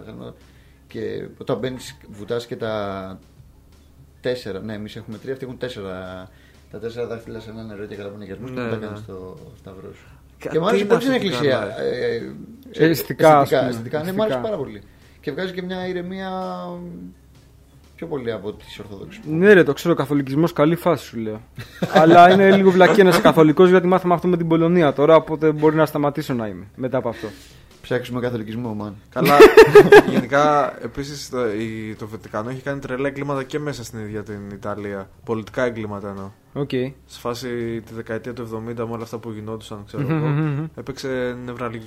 Και όταν μπαίνεις, βουτάς και τα 4. Ναι, εμείς έχουμε 3, αυτοί έχουν 4. Τα 4 δάχτυλα σε ένα νερό και καλαπονιασμούς και μετά κάνεις το σταυρό σου. Και μου άρεσε πολύ την εκκλησία. Αισθητικά. Ναι, μου άρεσε πάρα πολύ. Και βγάζει και μια ηρεμία πιο πολύ από τις Ορθόδοξες. Ναι, ρε, το ξέρω, καθολικισμός καλή φάση σου λέω. Αλλά είναι λίγο βλακία να είσαι καθολικός γιατί μάθαμε αυτό με την Πολωνία τώρα. Οπότε μπορεί να σταματήσω να είμαι μετά από αυτό. Ψάξουμε καθολικισμό, μαν. Καλά, γενικά επίσης το Βατικανό έχει κάνει τρελά εγκλήματα και μέσα στην ίδια την Ιταλία. Πολιτικά εγκλήματα εννοώ. Okay. Σε φάση τη δεκαετία του 70 με όλα αυτά που γινόντουσαν, ξέρω εγώ, έπαιξε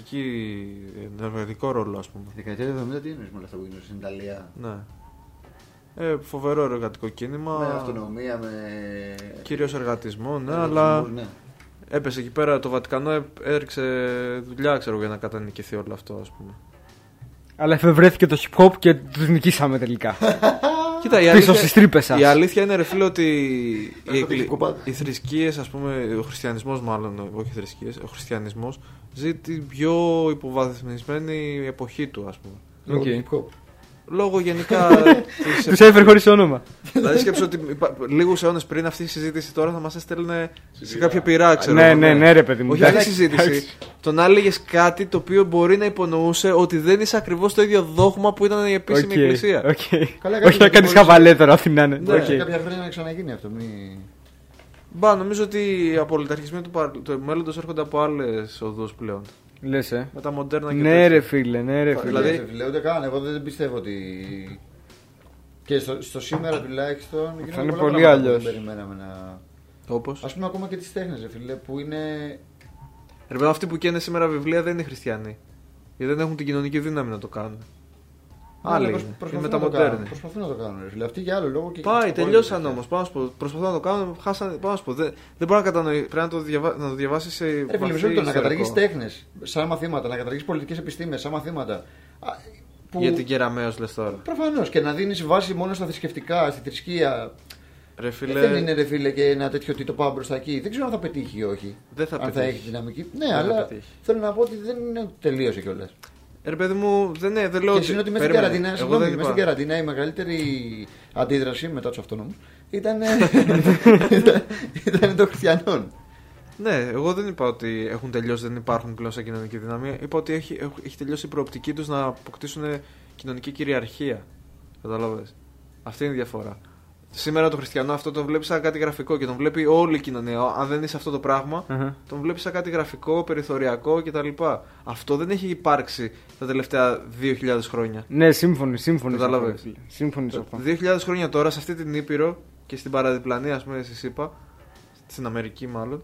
νευραλγικό ρόλο, ας πούμε. Τη δεκαετία του 70 τι εννοείς με όλα αυτά που γινόντουσαν στην Ιταλία? Ναι. Φοβερό εργατικό κίνημα. Με αυτονομία, με. Κυρίως εργατισμό, ναι, αλλά. Ναι. Έπεσε εκεί πέρα, το Βατικανό έριξε δουλειά, ξέρω, για να κατανικηθεί όλο αυτό, ας πούμε. Αλλά εφευρέθηκε το hip hop και τους νικήσαμε τελικά. Κοίτα, πίσω στις τρύπες σας. Η αλήθεια είναι, ρε φίλε, ότι οι θρησκείες, ας πούμε, ο χριστιανισμός μάλλον, όχι θρησκείες, ο χριστιανισμός ζει την πιο υποβαθμισμένη εποχή του, ας πούμε. Okay. Λόγω γενικά. Τους έφερε χωρίς όνομα. Δηλαδή σκέψου ότι λίγους αιώνες πριν αυτή η συζήτηση τώρα θα μας έστελνε σε κάποια πειρά, ξέρω. Ναι, ρε παιδί μου. Όχι άλλη συζήτηση. Το να έλεγες κάτι το οποίο μπορεί να υπονοούσε ότι δεν είσαι ακριβώς το ίδιο δόγμα που ήταν η επίσημη εκκλησία. Όχι να κάνεις χαβαλέ τώρα, αυτή να είναι. Κάποια χρόνια να ξαναγίνει αυτό. Νομίζω ότι οι απολυταρχισμοί του μέλλοντος έρχονται από άλλες οδούς πλέον. Λες, με τα μοντέρνα και ναι, ρε φίλε. Δηλαδή, ούτε καν. Εγώ δεν πιστεύω ότι. Και στο σήμερα τουλάχιστον. Θα είναι πολύ αλλιώς. Δεν περιμέναμε να. Όπως. Ας πούμε, ακόμα και τις τέχνες, φίλε, που είναι. Ρε παιδί, αυτοί που καίνε σήμερα βιβλία δεν είναι χριστιανοί. Γιατί δεν έχουν την κοινωνική δύναμη να το κάνουν. Άλλοι είναι μεταμοντέρνοι. Προσπαθούν να το κάνουν, ρε φίλε. Αυτοί για άλλο λόγο. Πάει, τελειώσαν όμως. Προσπαθούν να το κάνουν. Χάσαν. Δεν μπορεί να κατανοήσει. Πρέπει να το διαβάσει σε. Ρε φίλε, να καταργήσει τέχνες σαν μαθήματα, να καταργήσει πολιτικές επιστήμες σαν μαθήματα. Για την Κεραμέως λες τώρα. Προφανώς. Και να δίνεις βάση μόνο στα θρησκευτικά, στη θρησκεία. Ρε φίλε... Δεν είναι, ρε φίλε, και ένα τέτοιο ότι το πάμε μπροστά εκεί. Δεν ξέρω αν θα πετύχει ή όχι. Δεν θα αν πετύχει. Θα έχει δυναμική. Ναι, αλλά θέλω να πω ότι δεν είναι τελείωσε κιόλας. Ρε παιδί μου, δεν λέω ότι. Και είναι ότι μέσα στην καραντίνα η μεγαλύτερη αντίδραση μετά του αυτονόμους ήταν των χριστιανών. Ναι, εγώ δεν είπα ότι έχουν τελειώσει, δεν υπάρχουν πλέον σαν κοινωνική δυναμία. Είπα ότι έχει τελειώσει η προοπτική τους να αποκτήσουν κοινωνική κυριαρχία. Καταλάβες. Αυτή είναι η διαφορά. Σήμερα το χριστιανό αυτό τον βλέπει σαν κάτι γραφικό και τον βλέπει όλη η κοινωνία. Αν δεν είσαι αυτό το πράγμα, τον βλέπει σαν κάτι γραφικό, περιθωριακό κτλ. Αυτό δεν έχει υπάρξει τα τελευταία 2.000 χρόνια. Ναι, σύμφωνοι. Κατάλαβες. 2.000 χρόνια τώρα σε αυτή την Ήπειρο και στην παραδιπλανή, ας πούμε, στη ΣΥΠΑ, στην Αμερική μάλλον,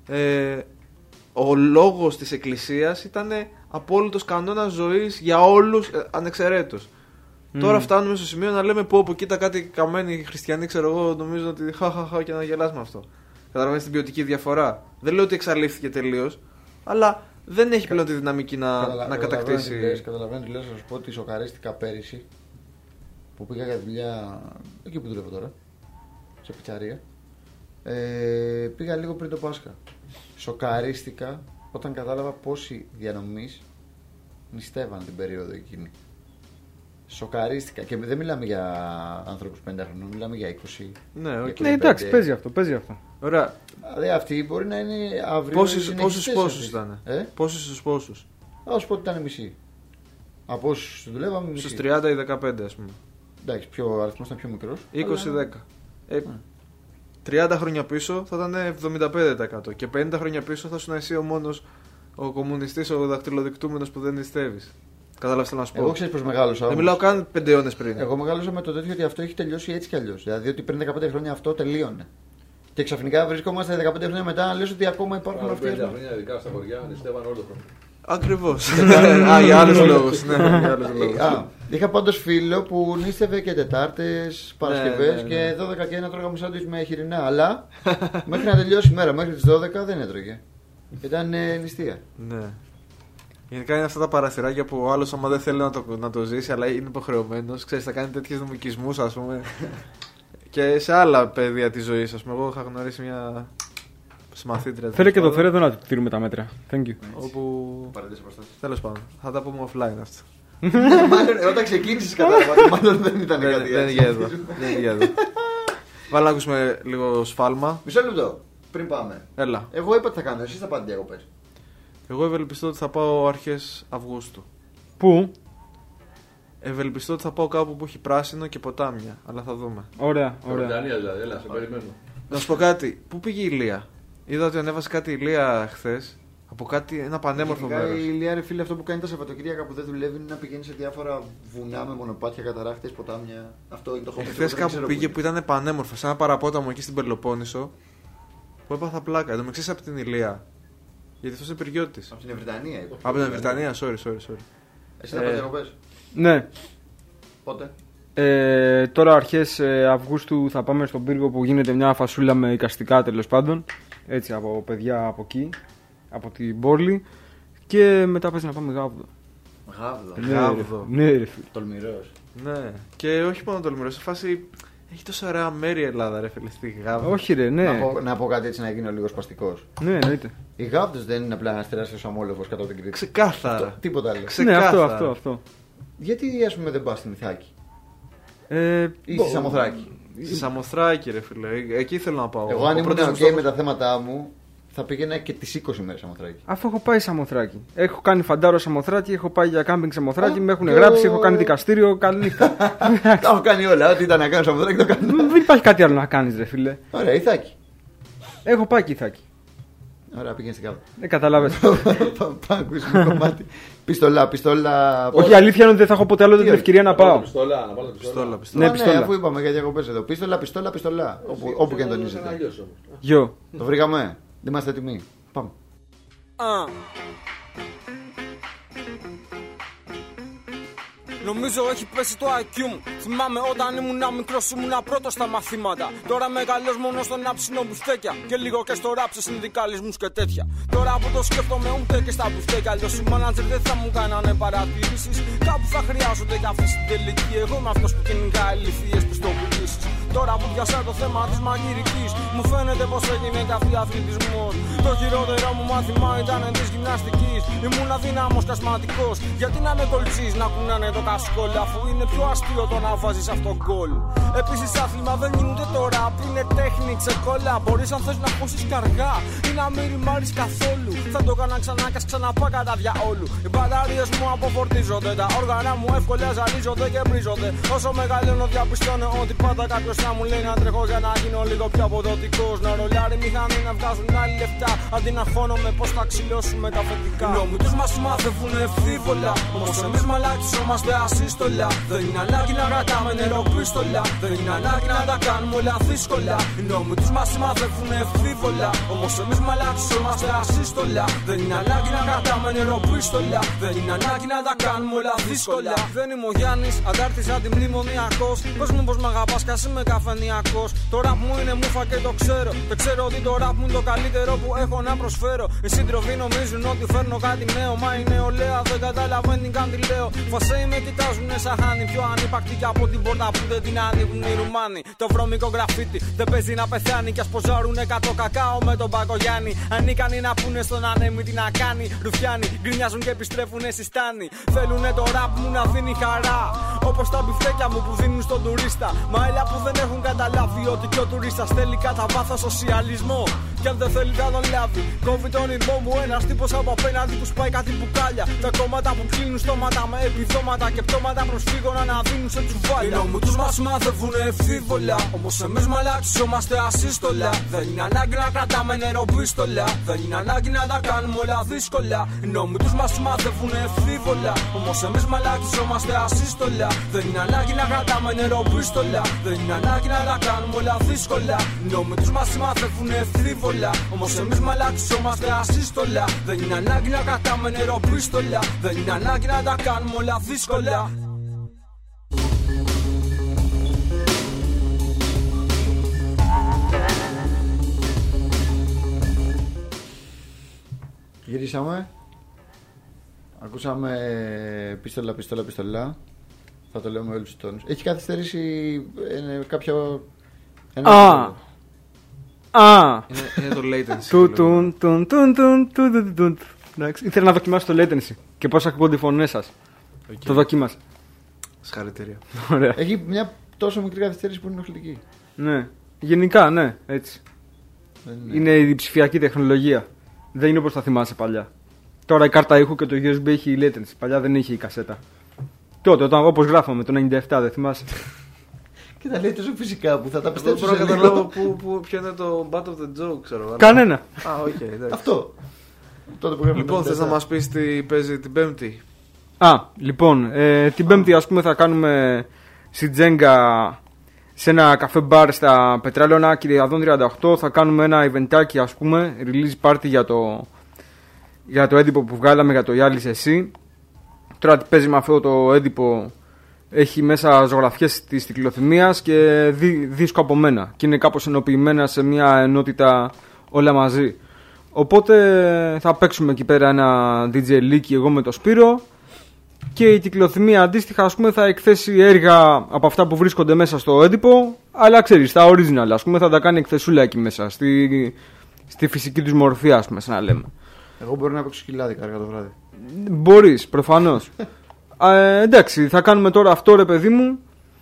ο λόγος της Εκκλησίας ήταν απόλυτος κανόνας ζωής για όλους ανεξαιρέτως. Τώρα φτάνουμε στο σημείο να λέμε πω κοίτα κάτι καμένοι χριστιανοί, ξέρω εγώ, νομίζω ότι χαχαχα και να γελάς με αυτό. Καταλαβαίνεις την ποιοτική διαφορά. Δεν λέω ότι εξαλείφθηκε τελείως, αλλά δεν έχει πλέον τη δυναμική να κατακτήσει. Καταλαβαίνω τι λες, να σου πω ότι σοκαρίστηκα πέρυσι που πήγα για δουλειά εκεί που δουλεύω τώρα, σε πιτσαρία. Πήγα λίγο πριν το Πάσχα. Σοκαρίστηκα όταν κατάλαβα πόσοι διανομής νηστεύαν την περίοδο εκείνη. Σοκαρίστηκα. Και δεν μιλάμε για άνθρωπους 50 χρονών, μιλάμε για 20. Ναι, εντάξει, παίζει αυτό. Ωραία. Δηλαδή αυτοί μπορεί να είναι αύριο. Πόσους ήταν? Πόσους. Θα σου πω ότι ήταν μισή. Από όσους δουλεύαμε μισή. Στους 30 ή 15, ας πούμε. Εντάξει, ο αριθμός ήταν πιο μικρός. 20-10. 30 χρόνια πίσω θα ήταν 75%. Και 50 χρόνια πίσω θα ήσουν εσύ ο μόνος ο κομμουνιστής, ο δακτυλοδεικτούμενος που δεν νηστεύεις. Κατάλαβες τι να σου πω. Εγώ ξέρεις πως μεγάλωσα. Δεν μιλάω καν 5 αιώνες πριν. Εγώ μεγάλωσα με το τέτοιο ότι αυτό έχει τελειώσει έτσι κι αλλιώς. Δηλαδή ότι πριν 15 χρόνια αυτό τελείωνε. Και ξαφνικά βρισκόμαστε 15 χρόνια μετά να λες ότι ακόμα υπάρχουν αυτοί. 15 χρόνια, ειδικά στα χωριά, νηστεύαν όλο το χρόνο. Ακριβώς. Για άλλους λόγους. Είχα πάντως φίλο που νήστευε και Τετάρτες, Παρασκευές και 12 και 1 τρώγαμε σάντουιτς με χοιρινά. Αλλά μέχρι να τελειώσει η μέρα, μέχρι τις 12 δεν έτρωγε. Ήταν νηστεία. Ναι. Γενικά είναι αυτά τα παραθυράκια που ο άλλος, άμα δεν θέλει να το ζήσει, αλλά είναι υποχρεωμένος, ξέρεις, θα κάνει τέτοιους νομικισμούς, ας πούμε. Και σε άλλα πεδία της ζωής, ας πούμε. Εγώ είχα γνωρίσει μια συμμαθήτρια. Φέρε και φέρε εδώ να του τηρούμε τα μέτρα. Thank you. Όπου. Τέλος πάντων, θα τα πούμε offline αυτό. Μάλλον όταν ξεκίνησες κατάλαβα, μάλλον δεν ήταν κάτι Δεν είναι εδώ. Βάλε να ακούσουμε λίγο σφάλμα. Μισό λεπτό, πριν πάμε. Έλα. Εγώ είπα τι θα κάνω, εσείς θα πάτε διακοπές. Εγώ ευελπιστώ ότι θα πάω αρχές Αυγούστου. Πού? Ευελπιστώ ότι θα πάω κάπου που έχει πράσινο και ποτάμια. Αλλά θα δούμε. Ωραία, ωραία. Βρετανία δηλαδή, έλα, σε περιμένω. Να σου πω κάτι. Πού πήγε η Ηλία? Είδα ότι ανέβασε κάτι η Ηλία χθες. Από κάτι, ένα πανέμορφο μέρος. Η Ηλία, ρε φίλε, αυτό που κάνει τα Σαββατοκύριακα που δεν δουλεύει είναι να πηγαίνει σε διάφορα βουνά με μονοπάτια, καταράχτες, ποτάμια. Αυτό είναι το χώρο. Χθες κάπου πήγε που ήταν πανέμορφο. Σε ένα παραπόταμο εκεί στην Πελοπόννησο. Που έπαθα πλάκα. Εδώ με ξέρεις από την Ηλία. Γιατί αυτό είναι πυριώτης. Από την Ευρυτανία, είπα. Από την Βρετανία, sorry. Εσύ θα πάτε διακοπές. Ναι. Πότε? Τώρα αρχές Αυγούστου θα πάμε στον πύργο που γίνεται μια φασούλα με εικαστικά, τέλος πάντων. Έτσι, από παιδιά από εκεί, από την Πόρλη. Και μετά παίζει να πάμε Γάβδο. Γάβδο. Ναι, ρε φίλε. Τολμηρός. Ναι. Και όχι μόνο τολμηρό. Σε φάση έχει τόσο ωραία μέρη η Ελλάδα, ρε φίλε. Στη Γάβδο. Όχι, ρε, ναι. Να πω κάτι έτσι να γίνω λίγο σπαστικός. Ναι, εννοείται. Η Γάβδος δεν είναι απλά ένας τεράστιος αμόλοφος κατά την Κρήτη. Ξεκάθαρα. Τίποτα άλλο. Ναι, αυτό. Γιατί ας πούμε δεν πας στην Ιθάκη ή στη Στη Σαμοθράκη? Στη Σαμοθράκη, ρε φίλε. Εκεί θέλω να πάω. Εγώ αν ήμουν πρώτος μου ok στόχος- με τα θέματα μου θα πήγαινα και τις 20 μέρες Σαμοθράκη. Αφού έχω πάει Σαμοθράκη. Έχω κάνει φαντάρο Σαμοθράκη, έχω πάει για κάμπινγκ Σαμοθράκη, με έχουν γράψει, έχω κάνει δικαστήριο. Καλή νύχτα. Τα έχω κάνει όλα. Ό,τι ήταν να κάνω Σαμοθράκη το κάνω. Δεν υπάρχει κάτι άλλο να κάνει, ρε φίλε. Ωραία, Ιθάκη. Έχω πάει και Ιθάκη. Ωραία, πήγαινε στην κάπου. Δεν καταλάβες. Πάμε να ακούσουμε κομμάτι. Πιστολά. Όχι, αλήθεια είναι ότι δεν θα έχω ποτέ άλλο την ευκαιρία να πάω. Πιστόλα, να βάλω πιστόλα. Πιστόλα. Ναι, πιστόλα. Αφού είπαμε για διακοπές εδώ. Πιστολά. Όπου και αν τονίζετε. Αλλιώς όμως. Γιο. Το βρήκαμε. Δεν είμαστε έτοιμοι. Πάμε. Νομίζω έχει πέσει το IQ μου. Θυμάμαι όταν ήμουν μικρός ήμουνα πρώτος στα μαθήματα. Τώρα μεγαλός μόνο στο να ψήνω μπουφτέκια. Και λίγο και στο ράπ σε συνδικαλισμούς και τέτοια. Τώρα που το σκέφτομαι ούτε και στα μπουφτέκια. Αλλιώς οι μάνατζερ δεν θα μου κάνανε παρατηρήσεις. Κάπου θα χρειάζονται για αυτή την τελική. Εγώ είμαι αυτός που κυνηγάει ηλιθίες πιστοποιήσεις. Τώρα που διασάει το θέμα της μαγειρικής, μου φαίνεται πως έγινε καυτή αθλητισμός. Το χειρότερο μου μάθημα ήταν της γυμναστικής. Ήμουν αδύναμος και ασματικός. Γιατί να με κολτσείς να κουνάνε το κασκόλ, αφού είναι πιο αστείο το να βάζεις αυτό γκολ. Επίσης άθλημα δεν γίνεται τώρα, που είναι τέχνη, ξεκόλα. Μπορείς αν θες να χώσεις καργά ή να μην ρημάρεις καθόλου. Θα το έκανα ξανά και ξαναπά κατά διαόλου. Οι μπαταρίες μου αποφορτίζονται, τα όργανα μου εύκολα ζαλίζονται και βρίζονται. Όσο μεγαλώνω διαπιστώνω ότι πάντα κάποιος θα μου λέει να τρέχω για να γίνω λίγο πιο αποδοτικός. Να ρολάρει μηχανή να βγάζουν άλλοι λεφτά, αντί να χώνομαι πως θα ξυλώσουμε τα φετικά. Οι νόμοι τους μας μάθευουν ευθύβολα, όμως εμείς μαλάκισόμαστε ασύστολα. Δεν είναι ανάγκη να κρατάμε νεροπίστολα, δεν είναι ανάγκη να τα κάνουμε όλα δύσκολα. Οι νόμοι τους μας μάθευουν ευθύβολα, όμως εμείς μαλάκισόμαστε ασύστολα. Δεν είναι ανάγκη να κρατάμε νεροπίστολα, δεν είναι ανάγκη να τα κάνουμε όλα δύσκολα. Δεν είμαι ο Γιάννης, αντάρτης αντιμνημονιακός. Πες μου πως μ' αγαπάς κι ας είμαι καφενιακός. Το ραπ μου είναι μούφα και το ξέρω. Και ξέρω ότι το ραπ μου είναι το καλύτερο που έχω να προσφέρω. Οι σύντροφοι νομίζουν ότι φέρνω κάτι νέο, μα η νεολαία δεν καταλαβαίνει καν τι λέω. Φασέι με κοιτάζουνε σαν χάνι, πιο ανύπαρκτη κι από την πόρτα που δεν την ανοίγουν οι Ρουμάνοι. Το βρώμικο γραφίτι δεν παίζει να πεθάνει κι ας ποζάρουν 100 κακάο με τον Πακογιάννη. Ανίκανοι να πούνε στον ανέμι τι να κάνει. Ρουφιάνοι γκρινιάζουν και επιστρέφουνε συστάνοι. Θέλουνε το ραπ μου να δίνει χαρά, όπως τα μπιφτέκια μου που δίνουν στον τουρίστα. Μα έλα που δεν έχουν καταλάβει ότι κι ο τουρίστας θέλει κατά βάθος σοσιαλισμό. Κι αν δεν θέλει θα τον λάβει. Κόβει τον ήρμό μου ένας τύπος από απέναντι που σπάει κάτι μπουκάλια. Τα κόμματα που κλείνουν στόματα με επιδόματα και πτώματα προσφύγων αναδίνουν σε τσουβάλια. Οι νόμοι τους μας μάθευουνε ευθύβολα, όμως εμείς μαλάξισομαστε ασύστολα. Δεν είναι ανάγκη να κρατάμε νεροπίστολα, δεν είναι ανάγκη να τα κάνουμε όλα δύσκολα. Οι νόμοι τους μας μάθευουνε ευθύβολα, όμως εμείς μαλάξισομαστε ασύστολα. Δεν είναι ανάγκη να κρατάμε νεροπίστολα, δεν είναι ανάγκη να τα κάνουμε όλα δύσκολα. Οι νόμοι τους μας μάθευουνε ευθύβολα, όμως εμείς μαλάξισομαστε ασύστολα. Δεν είναι ανάγκη να κρατάμε νεροπίστολα, δεν είναι ανάγκη να τα κάνουμε όλα δύσκολα. Γυρίσαμε. Ακούσαμε πίστολα. Θα το λέω με όλους τους τόνους. Έχει καθυστερήσει κάποιο. Είναι το latency. Ήθελα να δοκιμάσω το latency και πώς ακούγονται οι φωνές σας. Το δοκίμασα. Συγχαρητήρια. Έχει μια τόσο μικρή καθυστέρηση που είναι ενοχλητική. Ναι. Γενικά, ναι, έτσι. Είναι η ψηφιακή τεχνολογία. Δεν είναι όπως θα θυμάσαι παλιά. Τώρα η κάρτα ήχου και το USB έχει latency. Παλιά δεν είχε η κασέτα. Τότε, όπως γράφαμε το 97, δεν θυμάσαι. Και τα λέει τόσο φυσικά που θα τα πιστέψω. Δεν μπορώ να καταλάβω ποιο είναι το butt of the joke, ξέρω. Κανένα. Αυτό. Λοιπόν, θες να μας πεις τι παίζει την Πέμπτη? Λοιπόν, την Πέμπτη ας πούμε θα κάνουμε στη Τζέγκα σε ένα καφέ μπαρ στα Πετράλαιωνα Κυριαδών 38. Θα κάνουμε ένα eventάκι, ας πούμε, release party για το έντυπο που βγάλαμε για το Γιάλης Εσύ. Τώρα τι παίζει με αυτό το έντυπο? Έχει μέσα ζωγραφιές της Τυκλοθυμίας και δίσκο από μένα. Και είναι κάπως ενοποιημένα σε μια ενότητα όλα μαζί. Οπότε θα παίξουμε εκεί πέρα ένα DJ Leaky εγώ με το Σπύρο. Και η Τυκλοθυμία αντίστοιχα ας πούμε θα εκθέσει έργα από αυτά που βρίσκονται μέσα στο έντυπο. Αλλά ξέρεις, τα original ας πούμε θα τα κάνει εκθεσούλα εκεί μέσα. Στη φυσική τους μορφή ας πούμε, σαν να λέμε. Εγώ μπορώ να παίξω σκυλάδικα αργά το βράδυ. Μπορείς, προφανώς. Εντάξει, θα κάνουμε τώρα αυτό ρε παιδί μου.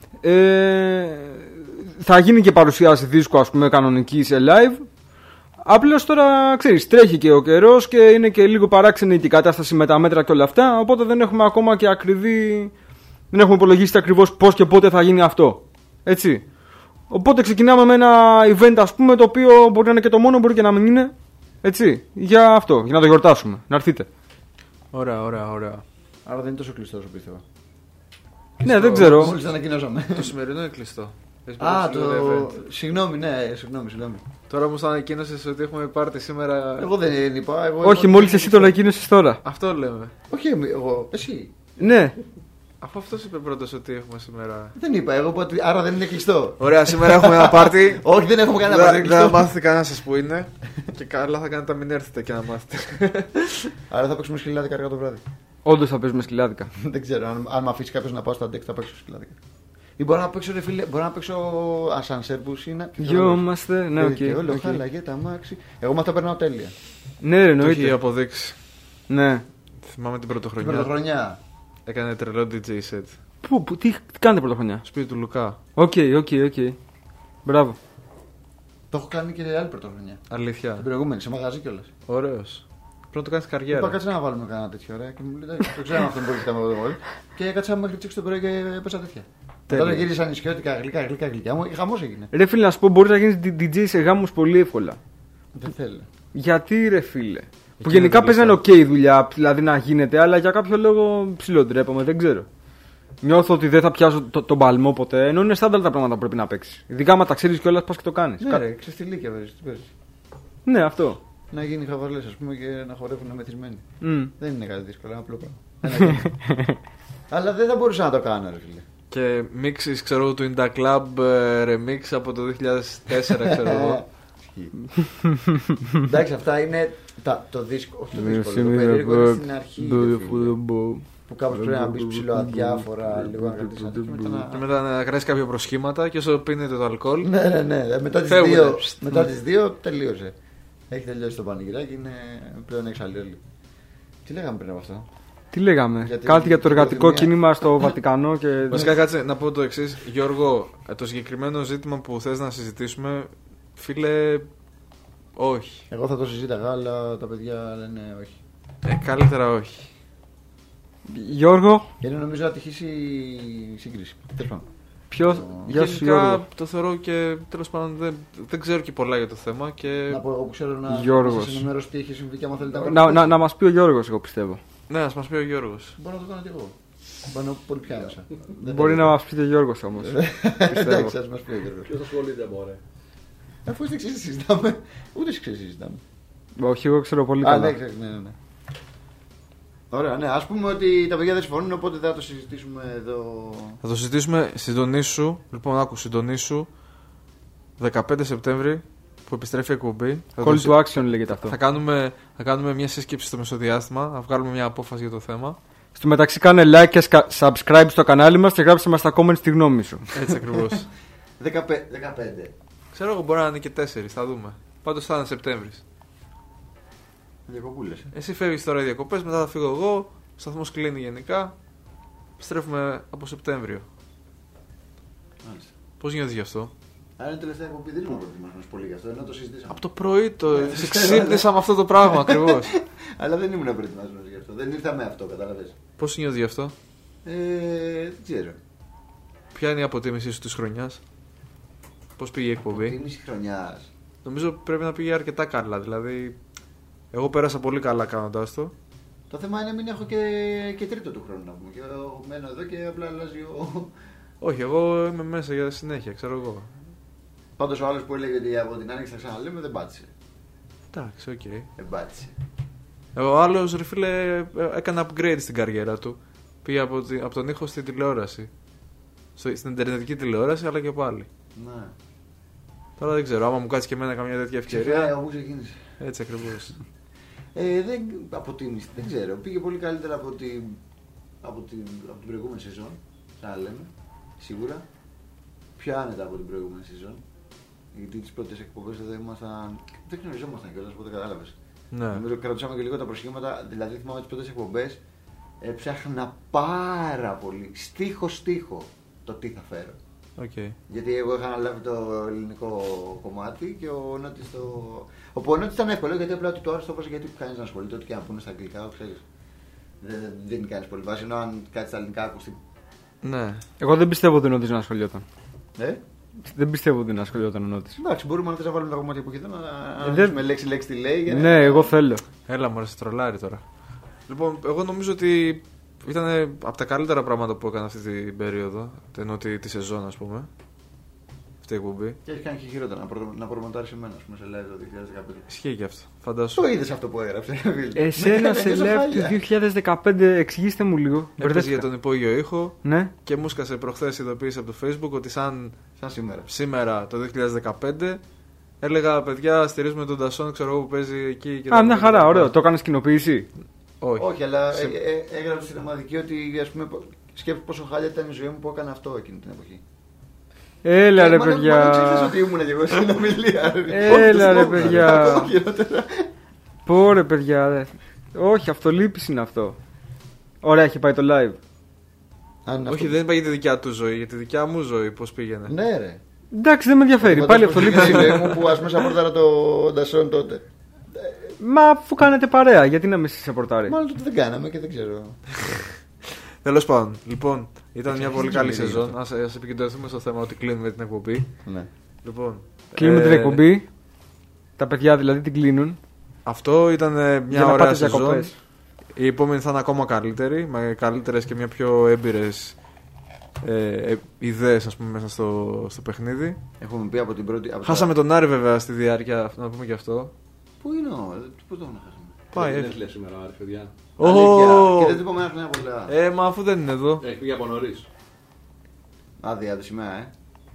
Θα γίνει και παρουσίαση δίσκου ας πούμε κανονική σε live. Απλώς τώρα ξέρεις, τρέχει και ο καιρός και είναι και λίγο παράξενη η κατάσταση με τα μέτρα και όλα αυτά. Οπότε δεν έχουμε ακόμα και δεν έχουμε υπολογίσει ακριβώς πώς και πότε θα γίνει αυτό. Έτσι. Οπότε ξεκινάμε με ένα event ας πούμε το οποίο μπορεί να είναι και το μόνο, μπορεί και να μην είναι. Έτσι. Για αυτό, για να το γιορτάσουμε. Να έρθείτε. Ωραία. Άρα δεν είναι τόσο κλειστό όσο πίστευα. Ναι, δεν ξέρω. Μόλις το ανακοινώσαμε. Το σημερινό είναι κλειστό. Συγγνώμη. Τώρα μου ανακοίνωσες ότι έχουμε πάρτι σήμερα. Εγώ δεν είπα. Όχι, μόλις εσύ το ανακοίνωσες τώρα. Αυτό λέμε. Όχι εγώ, εσύ. Ναι. Αφού αυτός είπε πρώτος ότι έχουμε σήμερα. Δεν είπα, εγώ είπα ότι άρα δεν είναι κλειστό. Ωραία, σήμερα έχουμε ένα πάρτι. Όχι, δεν έχουμε κανένα πάρτι. Δεν θα μάθετε κανένα σας που είναι. Και καλά θα κάνετε να μην έρθετε και να μάθετε. Άρα θα παίξουμε σκυλάδικα αργά το βράδυ. Όντως θα παίζουμε σκυλάδικα. Δεν ξέρω, αν με αφήσει κάποιος να πάω στα ντεκ θα παίξω σκυλάδικα. Ή μπορώ να παίξω, ρε φίλε, μπορώ να παίξω ασανσέρ που είναι. Γιόμαστε, ναι, οκ. Και όλο χάλαγε τα μάξι. Εγώ με αυτά περνάω τέλεια. Ναι, ρε, Το έχει εννοείται. αποδείξει. Ναι. Θυμάμαι την Την πρωτοχρονιά. πρωτοχρονιά. Έκανε τρελό DJ set. Τι κάνετε πρωτοχρονιά? Σπίτι του Λουκά. Οκ. Μπράβο. Το έχω κάνει και άλλη πρωτοχρονιά. Αλήθεια. Την προηγούμενη, σε μαγαζί κιόλας. Ωραίος. Πρέπει να το κάνεις καριέρα. Είπα κάτσε να βάλουμε κανένα τέτοιο, ωραία. Και μου λέει, το ξέρω αυτό που κοιτάμε εδώ όλοι. Και κάτσα μέχρι τις 6 το πρωί και έπεσα τέτοια. Τώρα γύρισα νησιώτικα, γλυκά. Μου χαμός έγινε. Ρε φίλε, να σου πω, μπορεί να γίνει DJ σε γάμους πολύ εύκολα. Δεν θέλω. Γιατί ρε φίλε? Που είναι γενικά το παίζει να είναι λίστα. ok δουλειά, δηλαδή να γίνεται, αλλά για κάποιο λόγο ψιλοτρέπομαι, δεν ξέρω. Νιώθω ότι δεν θα πιάσω τον παλμό ποτέ, ενώ είναι στάνταρ τα πράγματα που πρέπει να παίξει. Ειδικά άμα τα ξέρει κιόλας, πας και το κάνεις. Ναι, ρε, ξεφτιλίκια παίζει. Ναι, αυτό. Να γίνει χαβαλές, ας πούμε, και να χορεύουν μεθυσμένοι. Δεν είναι κάτι δύσκολο, είναι απλό πράγμα. Αλλά δεν θα μπορούσα να το κάνω, ρε φίλε. Και μίξεις, ξέρω, του Inda Club remix από το 2004, ξέρω εγώ. Εντάξει, αυτά είναι το δίσκο. Όχι το δύσκολο. Το περίεργο είναι στην αρχή. Που κάπως πρέπει να μπεις ψηλό αδιάφορα, λίγο να κρατήσεις Και μετά να κάνεις κάποια προσχήματα και όσο πίνετε το αλκοόλ. Ναι. Μετά τις 2 τελείωσε. Έχει τελειώσει το πανηγυράκι, είναι πλέον εξαλλιόλοι. Τι λέγαμε πριν από αυτό? Τι λέγαμε? Γιατί Κάτι για το εργατικό μια- κίνημα στο Βατικανό και. Βασικά, κάτσε να πω το εξής. Γιώργο, το συγκεκριμένο ζήτημα που θες να συζητήσουμε, φίλε, όχι. Εγώ θα το συζήταγα, αλλά τα παιδιά λένε όχι. Καλύτερα όχι. Γιώργο, Γιατί νομίζω να τυχήσει η σύγκριση. Τέλος πάντων. ποιο. Γεια σου, Γενικά, Γιώργο. το θεωρώ και τέλος πάντων δεν ξέρω και πολλά για το θέμα. Και... Να πω εγώ που ξέρω να Γιώργος. σας ενημερώσω τι έχει συμβεί και άμα θέλετε να Να μας πει ο Γιώργος, εγώ πιστεύω. Ναι, ας μας πει ο Γιώργος. Μπορώ να το κάνω και εγώ. Πάνω πολύ πια μέσα. Μπορεί να μας πει ο Γιώργος όμως. Εντάξει, ας μας πει ο Γιώργος. Ποιος ασχολείται, μωρέ. Αφού είστε εξής συζητάμε, ούτε εσείς συζητάμε. Όχι, εγώ ξέρω πολύ Α, καλά. ναι, ξέρεις, ναι. Ωραία, ναι. Ας πούμε ότι τα παιδιά δεν συμφωνούν, οπότε θα το συζητήσουμε εδώ. Θα το συζητήσουμε, συντονίσου. Λοιπόν, άκου, συντονίσου 15 Σεπτέμβρη που επιστρέφει η εκπομπή. Call to action λέγεται αυτό. Θα κάνουμε μια σύσκεψη στο μεσοδιάστημα, να βγάλουμε μια απόφαση για το θέμα. Στο μεταξύ κάνε like και subscribe στο κανάλι μας και γράψτε μας στα comments τη γνώμη σου. Έτσι ακριβώς. 15. Ξέρω εγώ, μπορεί να είναι και 4, θα δούμε. Πάντως θα είναι Σεπτέμβρης. Διακοπούλες. Εσύ φεύγεις τώρα οι διακοπές, μετά θα φύγω εγώ. Ο σταθμός κλείνει γενικά. Επιστρέφουμε από Σεπτέμβριο. Μάλιστα. Πώς νιώθεις γι' αυτό? Άρα είναι τελευταία εκπομπή, δεν ήμουν προετοιμασμένος πολύ γι' αυτό, ενώ το συζητήσαμε. Από το πρωί σε ξύπνησα με αυτό το πράγμα ακριβώς. Αλλά δεν ήμουν προετοιμασμένος γι' αυτό. Δεν ήρθα με αυτό, κατάλαβες. Πώς νιώθεις γι' αυτό? Δεν ξέρω. Ποια είναι η αποτίμησή σου της χρονιάς? Πώς πήγε η εκπομπή? Αποτίμηση χρονιάς. Νομίζω πρέπει να πήγε αρκετά καλά. Δηλαδή, εγώ πέρασα πολύ καλά κάνοντας το. Το θέμα είναι μην έχω και τρίτο του χρόνου να πούμε. Και εγώ μένω εδώ και απλά αλλάζει ο. Όχι, εγώ είμαι μέσα για συνέχεια, ξέρω εγώ. Πάντως ο άλλος που έλεγε ότι από την άνοιξη θα ξαναλέμε δεν πάτησε. Εντάξει, οκ. Δεν πάτησε. Ο άλλος, ρε φίλε, έκανε upgrade στην καριέρα του. Πήγε από τον ήχο στην τηλεόραση. Στην ιντερνετική τηλεόραση, αλλά και πάλι. Ναι. Τώρα δεν ξέρω, άμα μου κάτσει και εμένα καμιά τέτοια ευκαιρία. Ξεφράει όπου ξεκίνησε. Έτσι ακριβώς. Δεν αποτίμησε, δεν ξέρω. Πήγε πολύ καλύτερα από την προηγούμενη σεζόν. Θα λέμε. Σίγουρα. Πιο άνετα από την προηγούμενη σεζόν. Γιατί τις πρώτες εκπομπές εδώ ήμασταν. Δεν γνωριζόμασταν κιόλας, οπότε κατάλαβες. Ναι. Νομίζω κρατούσαμε και λίγο τα προσχήματα. Δηλαδή θυμάμαι τις πρώτες εκπομπές ψάχνα πάρα πολύ. Στίχο-στίχο το τι θα φέρω. Okay. Γιατί εγώ είχα αναλάβει το ελληνικό κομμάτι και ο Νότης το. Όπου ο Νότης ήταν εύκολο γιατί απλά του το άρεσε το έβαζε γιατί κανείς να ασχολείται. Ό,τι και να πούνε στα αγγλικά, ξέρεις. Δεν κάνει πολύ βάση. Ενώ αν κάτι στα ελληνικά ακουστεί. Ναι. Εγώ δεν πιστεύω ότι ο Νότης να ασχολιόταν. Δεν πιστεύω ότι να ασχολιόταν ο Νότης. Εντάξει, μπορούμε να βάλουμε τα κομμάτια που έχει εδώ να δούμε λέξη-λέξη τι λέει. Ναι, εγώ θέλω. Έλα, μωρέ, σε τρολάρι τώρα. Λοιπόν, εγώ νομίζω ότι ήταν από τα καλύτερα πράγματα που έκανα αυτή την περίοδο. Ενώ τη σεζόν, ας πούμε. Αυτή η εκπομπή. Και έχει κάνει και χειρότερα να προμοντάρει εμένα, ας πούμε, σε live το 2015. Ισχύει και αυτό. Φαντάσου. Το είδες αυτό που έγραψε. Εσένα σε live του 2015, εξηγήστε μου λίγο. Έπαιζε για τον υπόγειο ήχο. Ναι. Και μου σκάσε προχθές ειδοποίηση από το Facebook ότι σαν σήμερα το 2015 έλεγα παιδιά, στηρίζουμε τον Ντασόν, ξέρω εγώ που παίζει εκεί. Και μια χαρά, ωραίο. Το έκανες κοινοποίηση? Όχι, αλλά έγραψε στην ομαδική ότι ας πούμε, σκέφτομαι πόσο χάλια ήταν η ζωή μου που έκανα αυτό εκείνη την εποχή. Έλα ρε παιδιά. Ξέρεις ότι ήμουν και εγώ στην ομιλία. Έλα ρε παιδιά. Πόρε παιδιά. Όχι, αυτολύπης είναι αυτό. Ωραία, έχει πάει το live. Όχι, δεν είπα για τη δικιά του ζωή, για τη δικιά μου ζωή πώς πήγαινε. Ναι ρε. Εντάξει, δεν με ενδιαφέρει. Πάλι αυτολύπης είναι. Η μου που ας μέσα σαπορτάρα το Ντασόν τότε. Μα αφού κάνετε παρέα, γιατί να με σαπορτάρει? Μάλλον τότε δεν κάναμε και δεν ξέρω. Τέλος πάντων, λοιπόν, ήταν μια πολύ καλή σεζόν. Ας επικεντρωθούμε στο θέμα ότι κλείνουμε την εκπομπή. Ναι. Λοιπόν, κλείνουμε την εκπομπή. Τα παιδιά δηλαδή την κλείνουν. Αυτό ήταν μια ωραία σεζόν. Η επόμενη θα είναι ακόμα καλύτερη, με καλύτερες και μια πιο έμπειρες ιδέες, ας πούμε, μέσα στο παιχνίδι. Έχουμε πει από την πρώτη. Χάσαμε τον Άρη βέβαια στη διάρκεια, να πούμε και αυτό. Πού είναι πού το χάσαμε? Πάει, δεν είναι σήμερα, Άρη, παιδιά. Και δεν του είπαμε ένα χρόνια πολλά. Μα αφού δεν είναι εδώ. Έχει πήγε από νωρίς. Άδεια το σημαία,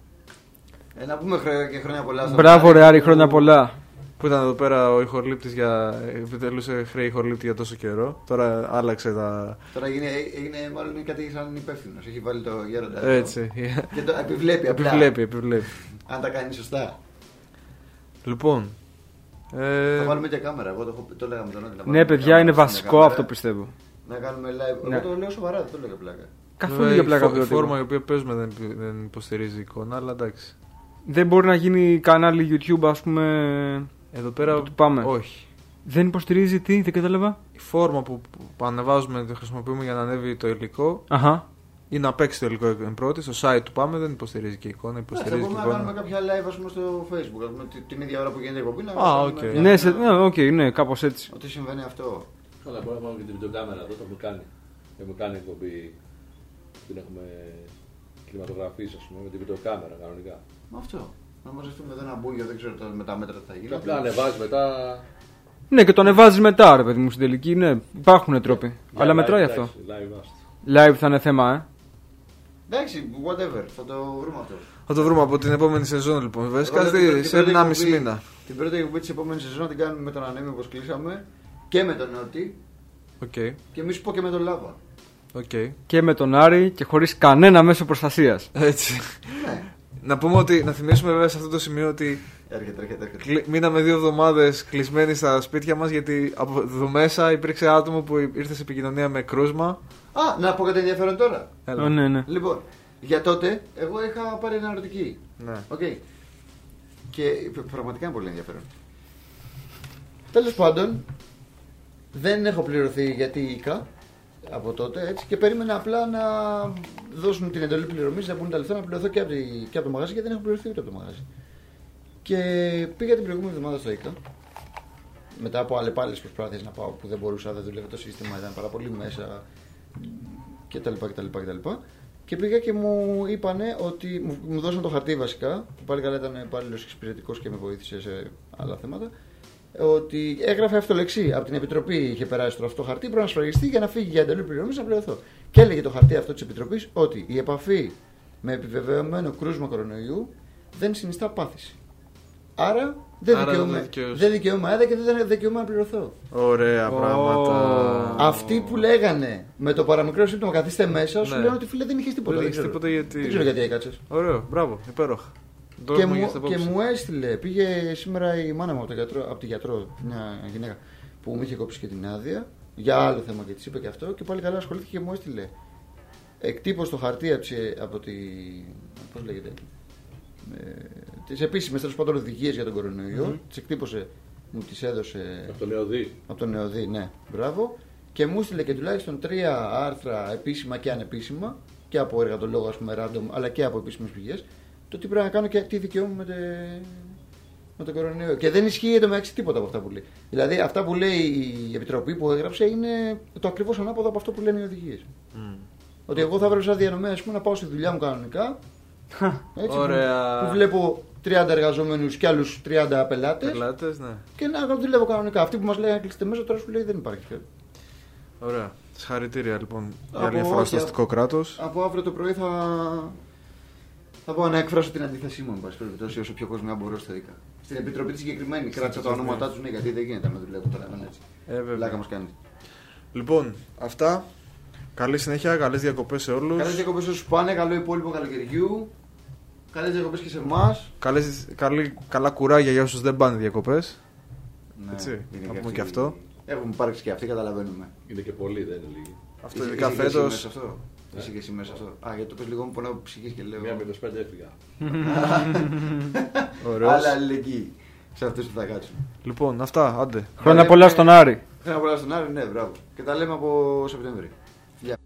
να πούμε και χρόνια πολλά. Μπράβο ρε Άρη, χρόνια πολλά. Που ήταν εδώ πέρα ο ηχολήπτης επιτελούσε χρέη ηχολήπτη για τόσο καιρό. Τώρα άλλαξε τα. Τώρα έγινε μάλλον κάτι σαν υπεύθυνος. Έχει βάλει το γέροντα. Έτσι. Και το επιβλέπει απλά. Επιβλέπει. Αν τα κάνει σωστά. Λοιπόν. Θα βάλουμε και κάμερα. Εγώ το λέγαμε τον Νότι. Ναι, παιδιά, είναι βασικό αυτό πιστεύω. Να κάνουμε live. Εγώ το λέω σοβαρά, δεν το λέγα πλάκα. Καθόλου για πλάκα. Η φόρμα η οποία παίζουμε δεν υποστηρίζει εικόνα, αλλά εντάξει. Δεν μπορεί να γίνει κανάλι YouTube, ας πούμε. Εδώ πέρα πάμε. Όχι. Δεν υποστηρίζει τι, δεν κατάλαβα. Η φόρμα που ανεβάζουμε, τη χρησιμοποιούμε για να ανέβει το υλικό. Αχα. Ή να παίξει το υλικό εν πρώτη. Στο site του πάμε δεν υποστηρίζει και εικόνα. Υποστηρίζει και εικόνα. Να κάνουμε κάποια live, ας πούμε, στο Facebook. Ας πούμε, την ίδια ώρα που γίνεται η εκπομπή. Ναι, κάπως έτσι. Ότι συμβαίνει αυτό. Καλά, μπορούμε να πάμε και την βιντεοκάμερα εδώ. Το έχουμε κάνει. Έχουμε κάνει εκπομπή. Την έχουμε κινηματογραφήσει, ας πούμε, με την βιντεοκάμερα κανονικά. Μα αυτό. Να μαζευτούμε εδώ ένα μπούγιο, δεν ξέρω με τα μέτρα τι θα γίνει. Και απλά ανεβάζει μετά. Ναι, και το ανεβάζει μετά, ρε παιδί μου, στην τελική. Ναι, υπάρχουν τρόποι. Αλλά μετράει αυτό. Live θα είναι θέμα, Εντάξει, whatever, θα το βρούμε αυτό. Θα το βρούμε από την επόμενη σεζόν λοιπόν. Βασικά σε 1,5 μήνα. την πρώτη εκπομπή της επόμενης σεζόν να την κάνουμε με τον Ανέμι όπως κλείσαμε και με τον Νότι. Okay. Και μη σου πω και με τον Λάβα. Okay. Και με τον Άρη και χωρίς κανένα μέσο προστασίας. Έτσι. Ναι. Να πούμε ότι, να θυμίσουμε βέβαια σε αυτό το σημείο ότι έρχεται. Μείναμε 2 εβδομάδες κλεισμένοι στα σπίτια μας γιατί από εδώ μέσα υπήρξε άτομο που ήρθε σε επικοινωνία με κρούσμα. Να πω κάτι ενδιαφέρον τώρα. Ναι. Λοιπόν, για τότε εγώ είχα πάρει ένα ερωτική. Ναι. Okay. Και πραγματικά είναι πολύ ενδιαφέρον. Τέλος πάντων, δεν έχω πληρωθεί γιατί ΙΚΑ από τότε έτσι, και περίμενα απλά να δώσουν την εντολή πληρωμής, να πούν τα λεφτά να πληρωθώ και από το μαγαζί, γιατί δεν έχω πληρωθεί ούτε από το μαγαζί. Και πήγα την προηγούμενη εβδομάδα στο ΙΚΑ. Μετά από αλλεπάλληλες προσπάθειες να πάω που δεν μπορούσα, δεν δούλευε το σύστημα, ήταν πάρα πολύ μέσα κτλ. Και πήγα και μου είπανε ότι μου δώσαν το χαρτί βασικά, που πάλι καλά ήταν υπάλληλος εξυπηρετικός και με βοήθησε σε άλλα θέματα. Ότι έγραφε αυτολεξή από την Επιτροπή, είχε περάσει αυτό το χαρτί, πρέπει να σφραγιστεί για να φύγει για εντολή πληρωμής να πληρωθώ. Και έλεγε το χαρτί αυτό της Επιτροπής ότι η επαφή με επιβεβαιωμένο κρούσμα κορονοϊού δεν συνιστά πάθηση. Άρα δεν δικαιούμαι άδεια και δεν δικαιούμαι να πληρωθώ. Ωραία πράγματα. Αυτοί που λέγανε με το παραμικρό σύμπτωμα καθίστε μέσα, σου λένε ότι φίλε δεν είχες τίποτα. Δεν ξέρω γιατί έκατσες. Ωραίο, μπράβο, υπέροχα. Και μου έστειλε, πήγε σήμερα η μάνα μου από τη γιατρό, μια γυναίκα που μου είχε κόψει και την άδεια για άλλο θέμα και της είπε και αυτό και πάλι καλά ασχολήθηκε και μου έστειλε εκτύπωσε το χαρτί από τη. Πώς λέγεται. Τις επίσημες τέλος πάντων οδηγίες για τον κορονοϊό. Τις εκτύπωσε, μου τις έδωσε. Από τον Νεοδί. Από τον Νεοδί, ναι, μπράβο. Και μου έστειλε και τουλάχιστον 3 άρθρα επίσημα και ανεπίσημα και από εργατολόγο, ας πούμε, random, αλλά και από επίσημες πηγές. Το τι πρέπει να κάνω και τι δικαιούμαι με τον κορονοϊό. Και δεν ισχύει εντωμεταξύ τίποτα από αυτά που λέει. Δηλαδή, αυτά που λέει η Επιτροπή που έγραψε είναι το ακριβώς ανάποδο από αυτό που λένε οι οδηγίες. Ότι εγώ θα έπρεπε σαν διανομέα να πάω στη δουλειά μου κανονικά. Έτσι, που βλέπω 30 εργαζόμενους και άλλους 30 πελάτες. Ναι. Και να δουλεύω κανονικά. Αυτοί που μας λέει να κλείσετε μέσα, τώρα σου λέει δεν υπάρχει κάτι. Ωραία. Συγχαρητήρια λοιπόν για μια φορά στο αστικό κράτος. Από αύριο το πρωί θα πάω να εκφράσω την αντίθεσή μου, εν πάση περιπτώσει, όσο πιο κόσμο μπορώ στο ΙΚΑ. Στην Επιτροπή τη συγκεκριμένη. Κράτησα τα ονόματά του, ναι, γιατί δεν γίνεται να δουλεύουν τώρα έτσι. Λάκα μας κάνει. Λοιπόν, αυτά. Καλή συνέχεια, καλές διακοπές σε όλους. Καλές διακοπές σε όσους πάνε, καλό υπόλοιπο καλοκαιριού. Καλές διακοπές και σε εμάς. Καλά κουράγια για όσους δεν πάνε διακοπές. Ναι, έτσι, να πούμε και αυτό. Έχουμε υπάρξει και αυτοί, καταλαβαίνουμε. Είναι και πολλοί, δεν είναι λίγοι. Αυτό ειδικά φέτος. Εσύ και εσύ μέσα αυτό. Γιατί το πες λίγο μου πονάω ψυχής και λέω. Μία με 25 έφυγα. Αλλά αλληλεγγύη σε αυτούς που θα κάτσουν. Λοιπόν, αυτά, άντε. Χρόνια πολλά στον Άρη. Χρόνια πολλά στον Άρη, ναι, μπράβο. Και τα λέμε από Σεπτέμβρη. Γεια.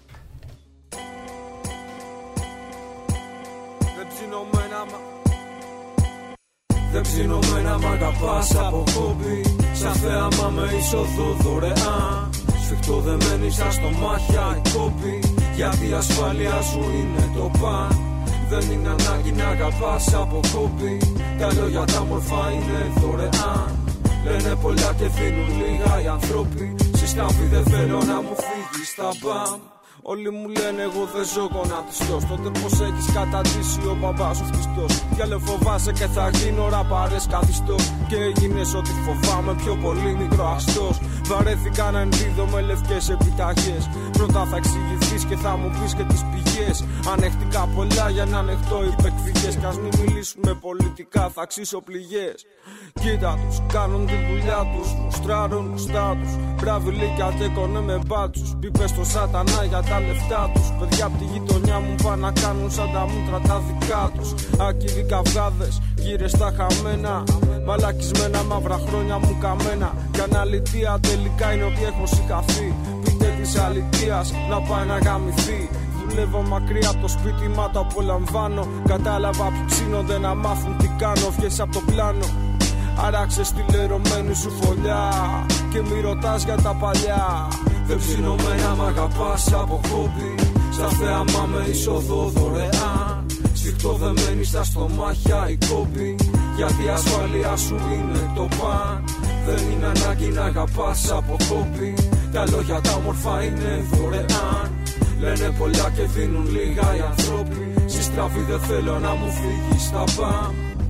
Δεν ψινωμένα μ' αγαπάς από χόμπι. Σαν θέαμα με είσοδο δωρεάν. Σφιχτό δεμένη στα στομάχια η κόπη. Γιατί η ασφάλεια σου είναι το παν. Δεν είναι ανάγκη να αγαπάς από χόμπι. Τα λόγια τα μορφά είναι δωρεάν. Λένε πολλά και δίνουν λίγα οι ανθρώποι. Συστάφη δεν θέλω να μου φύγει στα μπαμ. Όλοι μου λένε εγώ δεν ζω γονατιστός. Τότε πως έχεις καταντήσει ο μπαμπάς σου φτιστός. Για λέω φοβάσαι και θα γίνω ραπαρές καθιστός. Και έγινες ότι φοβάμαι πιο πολύ μικρό αστός. Βαρέθηκα να ενδίδω με λευκές επιταγές. Πρώτα θα εξηγηθείς και θα μου πεις και τις πηγές. Ανέχτηκα πολλά για να ανεχτώ υπεκφυγές. Κι ας μην μιλήσουμε πολιτικά θα αξίσω πληγές. Κοίτα τους, κάνουν τη δουλειά τους. Μουστράρουν μπροστά τους. Μπραβιλίκια τέκονε με μπάτσους. Πίπες στο σατανά για τα λεφτά τους. Παιδιά απ' τη γειτονιά μου πάνε να κάνουν σαν τα μούτρα τα δικά τους. Άκυροι καυγάδες, γύρε στα χαμένα. Μαλακισμένα μαύρα χρόνια μου καμένα. Κι αναλυτία τελικά είναι ότι έχω συγχαθεί. Πείτε της αλητείας να πάει να γαμηθεί. Δουλεύω μακριά από το σπίτι, μα το απολαμβάνω. Κατάλαβα ποιοι ψήνονται να μάθουν τι κάνω. Βγες από το πλάνο. Άραξες τη λερωμένη σου φωλιά. Και μη ρωτάς για τα παλιά. Δεν ψινωμένα μ' αγαπάς από χόμπι. Στα θέαμα με είσοδο δωρεάν. Σφιχτό δεμένη στα στομάχια η κόπη. Γιατί η ασφάλεια σου είναι το παν. Δεν είναι ανάγκη να αγαπάς από χόμπι. Τα λόγια τα όμορφα είναι δωρεάν. Λένε πολλά και δίνουν λίγα οι ανθρώποι. Συστραβή δεν θέλω να μου φύγει στα μπαμ.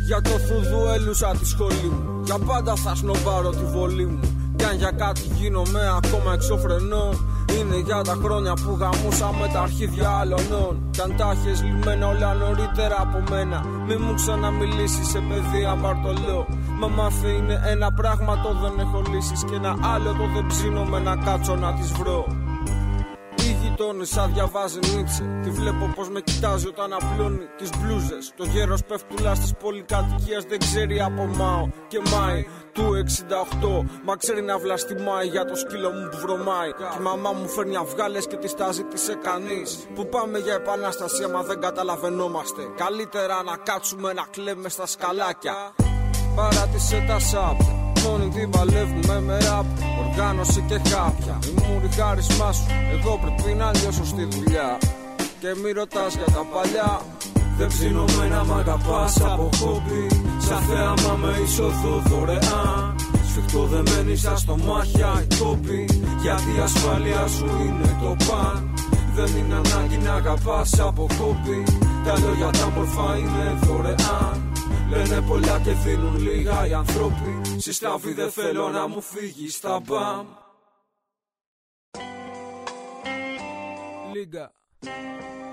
Για το θουδού έλουσα τη σχολή μου. Για πάντα θα σνομπάρω τη βολή μου. Κι αν για κάτι γίνομαι ακόμα εξωφρενών, είναι για τα χρόνια που γαμούσαμε τα αρχίδια άλλων. Κι αν τα έχεις λυμμένα όλα νωρίτερα από μένα, μη μου ξαναμιλήσεις σε παιδί αμαρτωλό. Μα μάθε είναι ένα πράγμα το δεν έχω λύσεις, και ένα άλλο το δεν ψήνομαι να κάτσω να τις βρω. Η γειτόνισσα διαβάζει Νίτσε. Τη βλέπω πως με κοιτάζει όταν απλώνει τις μπλούζες. Το γέρος πέφτουλας της πολυκατοικίας δεν ξέρει από Μάο και Μάη του 68. Μα ξέρει να βλαστημάει για το σκύλο μου που βρωμάει. Και η μαμά μου φέρνει αυγάλες και τις τα ζήτησε κανείς. Που πάμε για επανάσταση άμα δεν καταλαβαίνόμαστε. Καλύτερα να κάτσουμε να κλαίμε στα σκαλάκια. Παράτησε τα σάπια, μόνοι την παλεύουμε με ραπ. Οργάνωση και χάπια, μη μου ριχάρισμά σου. Εγώ πρέπει να λιώσω στη δουλειά. Και μη ρωτάς για τα παλιά. Δεν ψήνομαι να μ' αγαπάς από χόμπι. Σαν θέαμα με είσοδο δωρεάν. Σφιχτό δεμένη στα στομάχια η κόπη. Γιατί η ασφάλεια σου είναι το παν. Δεν είναι ανάγκη να αγαπάς από χόμπι. Τα λόγια τα μορφά είναι δωρεάν. Λένε πολλά και δίνουν λίγα οι άνθρωποι. Συστάβει δεν θέλω να μου φύγει στα μπαμ. Λίγα.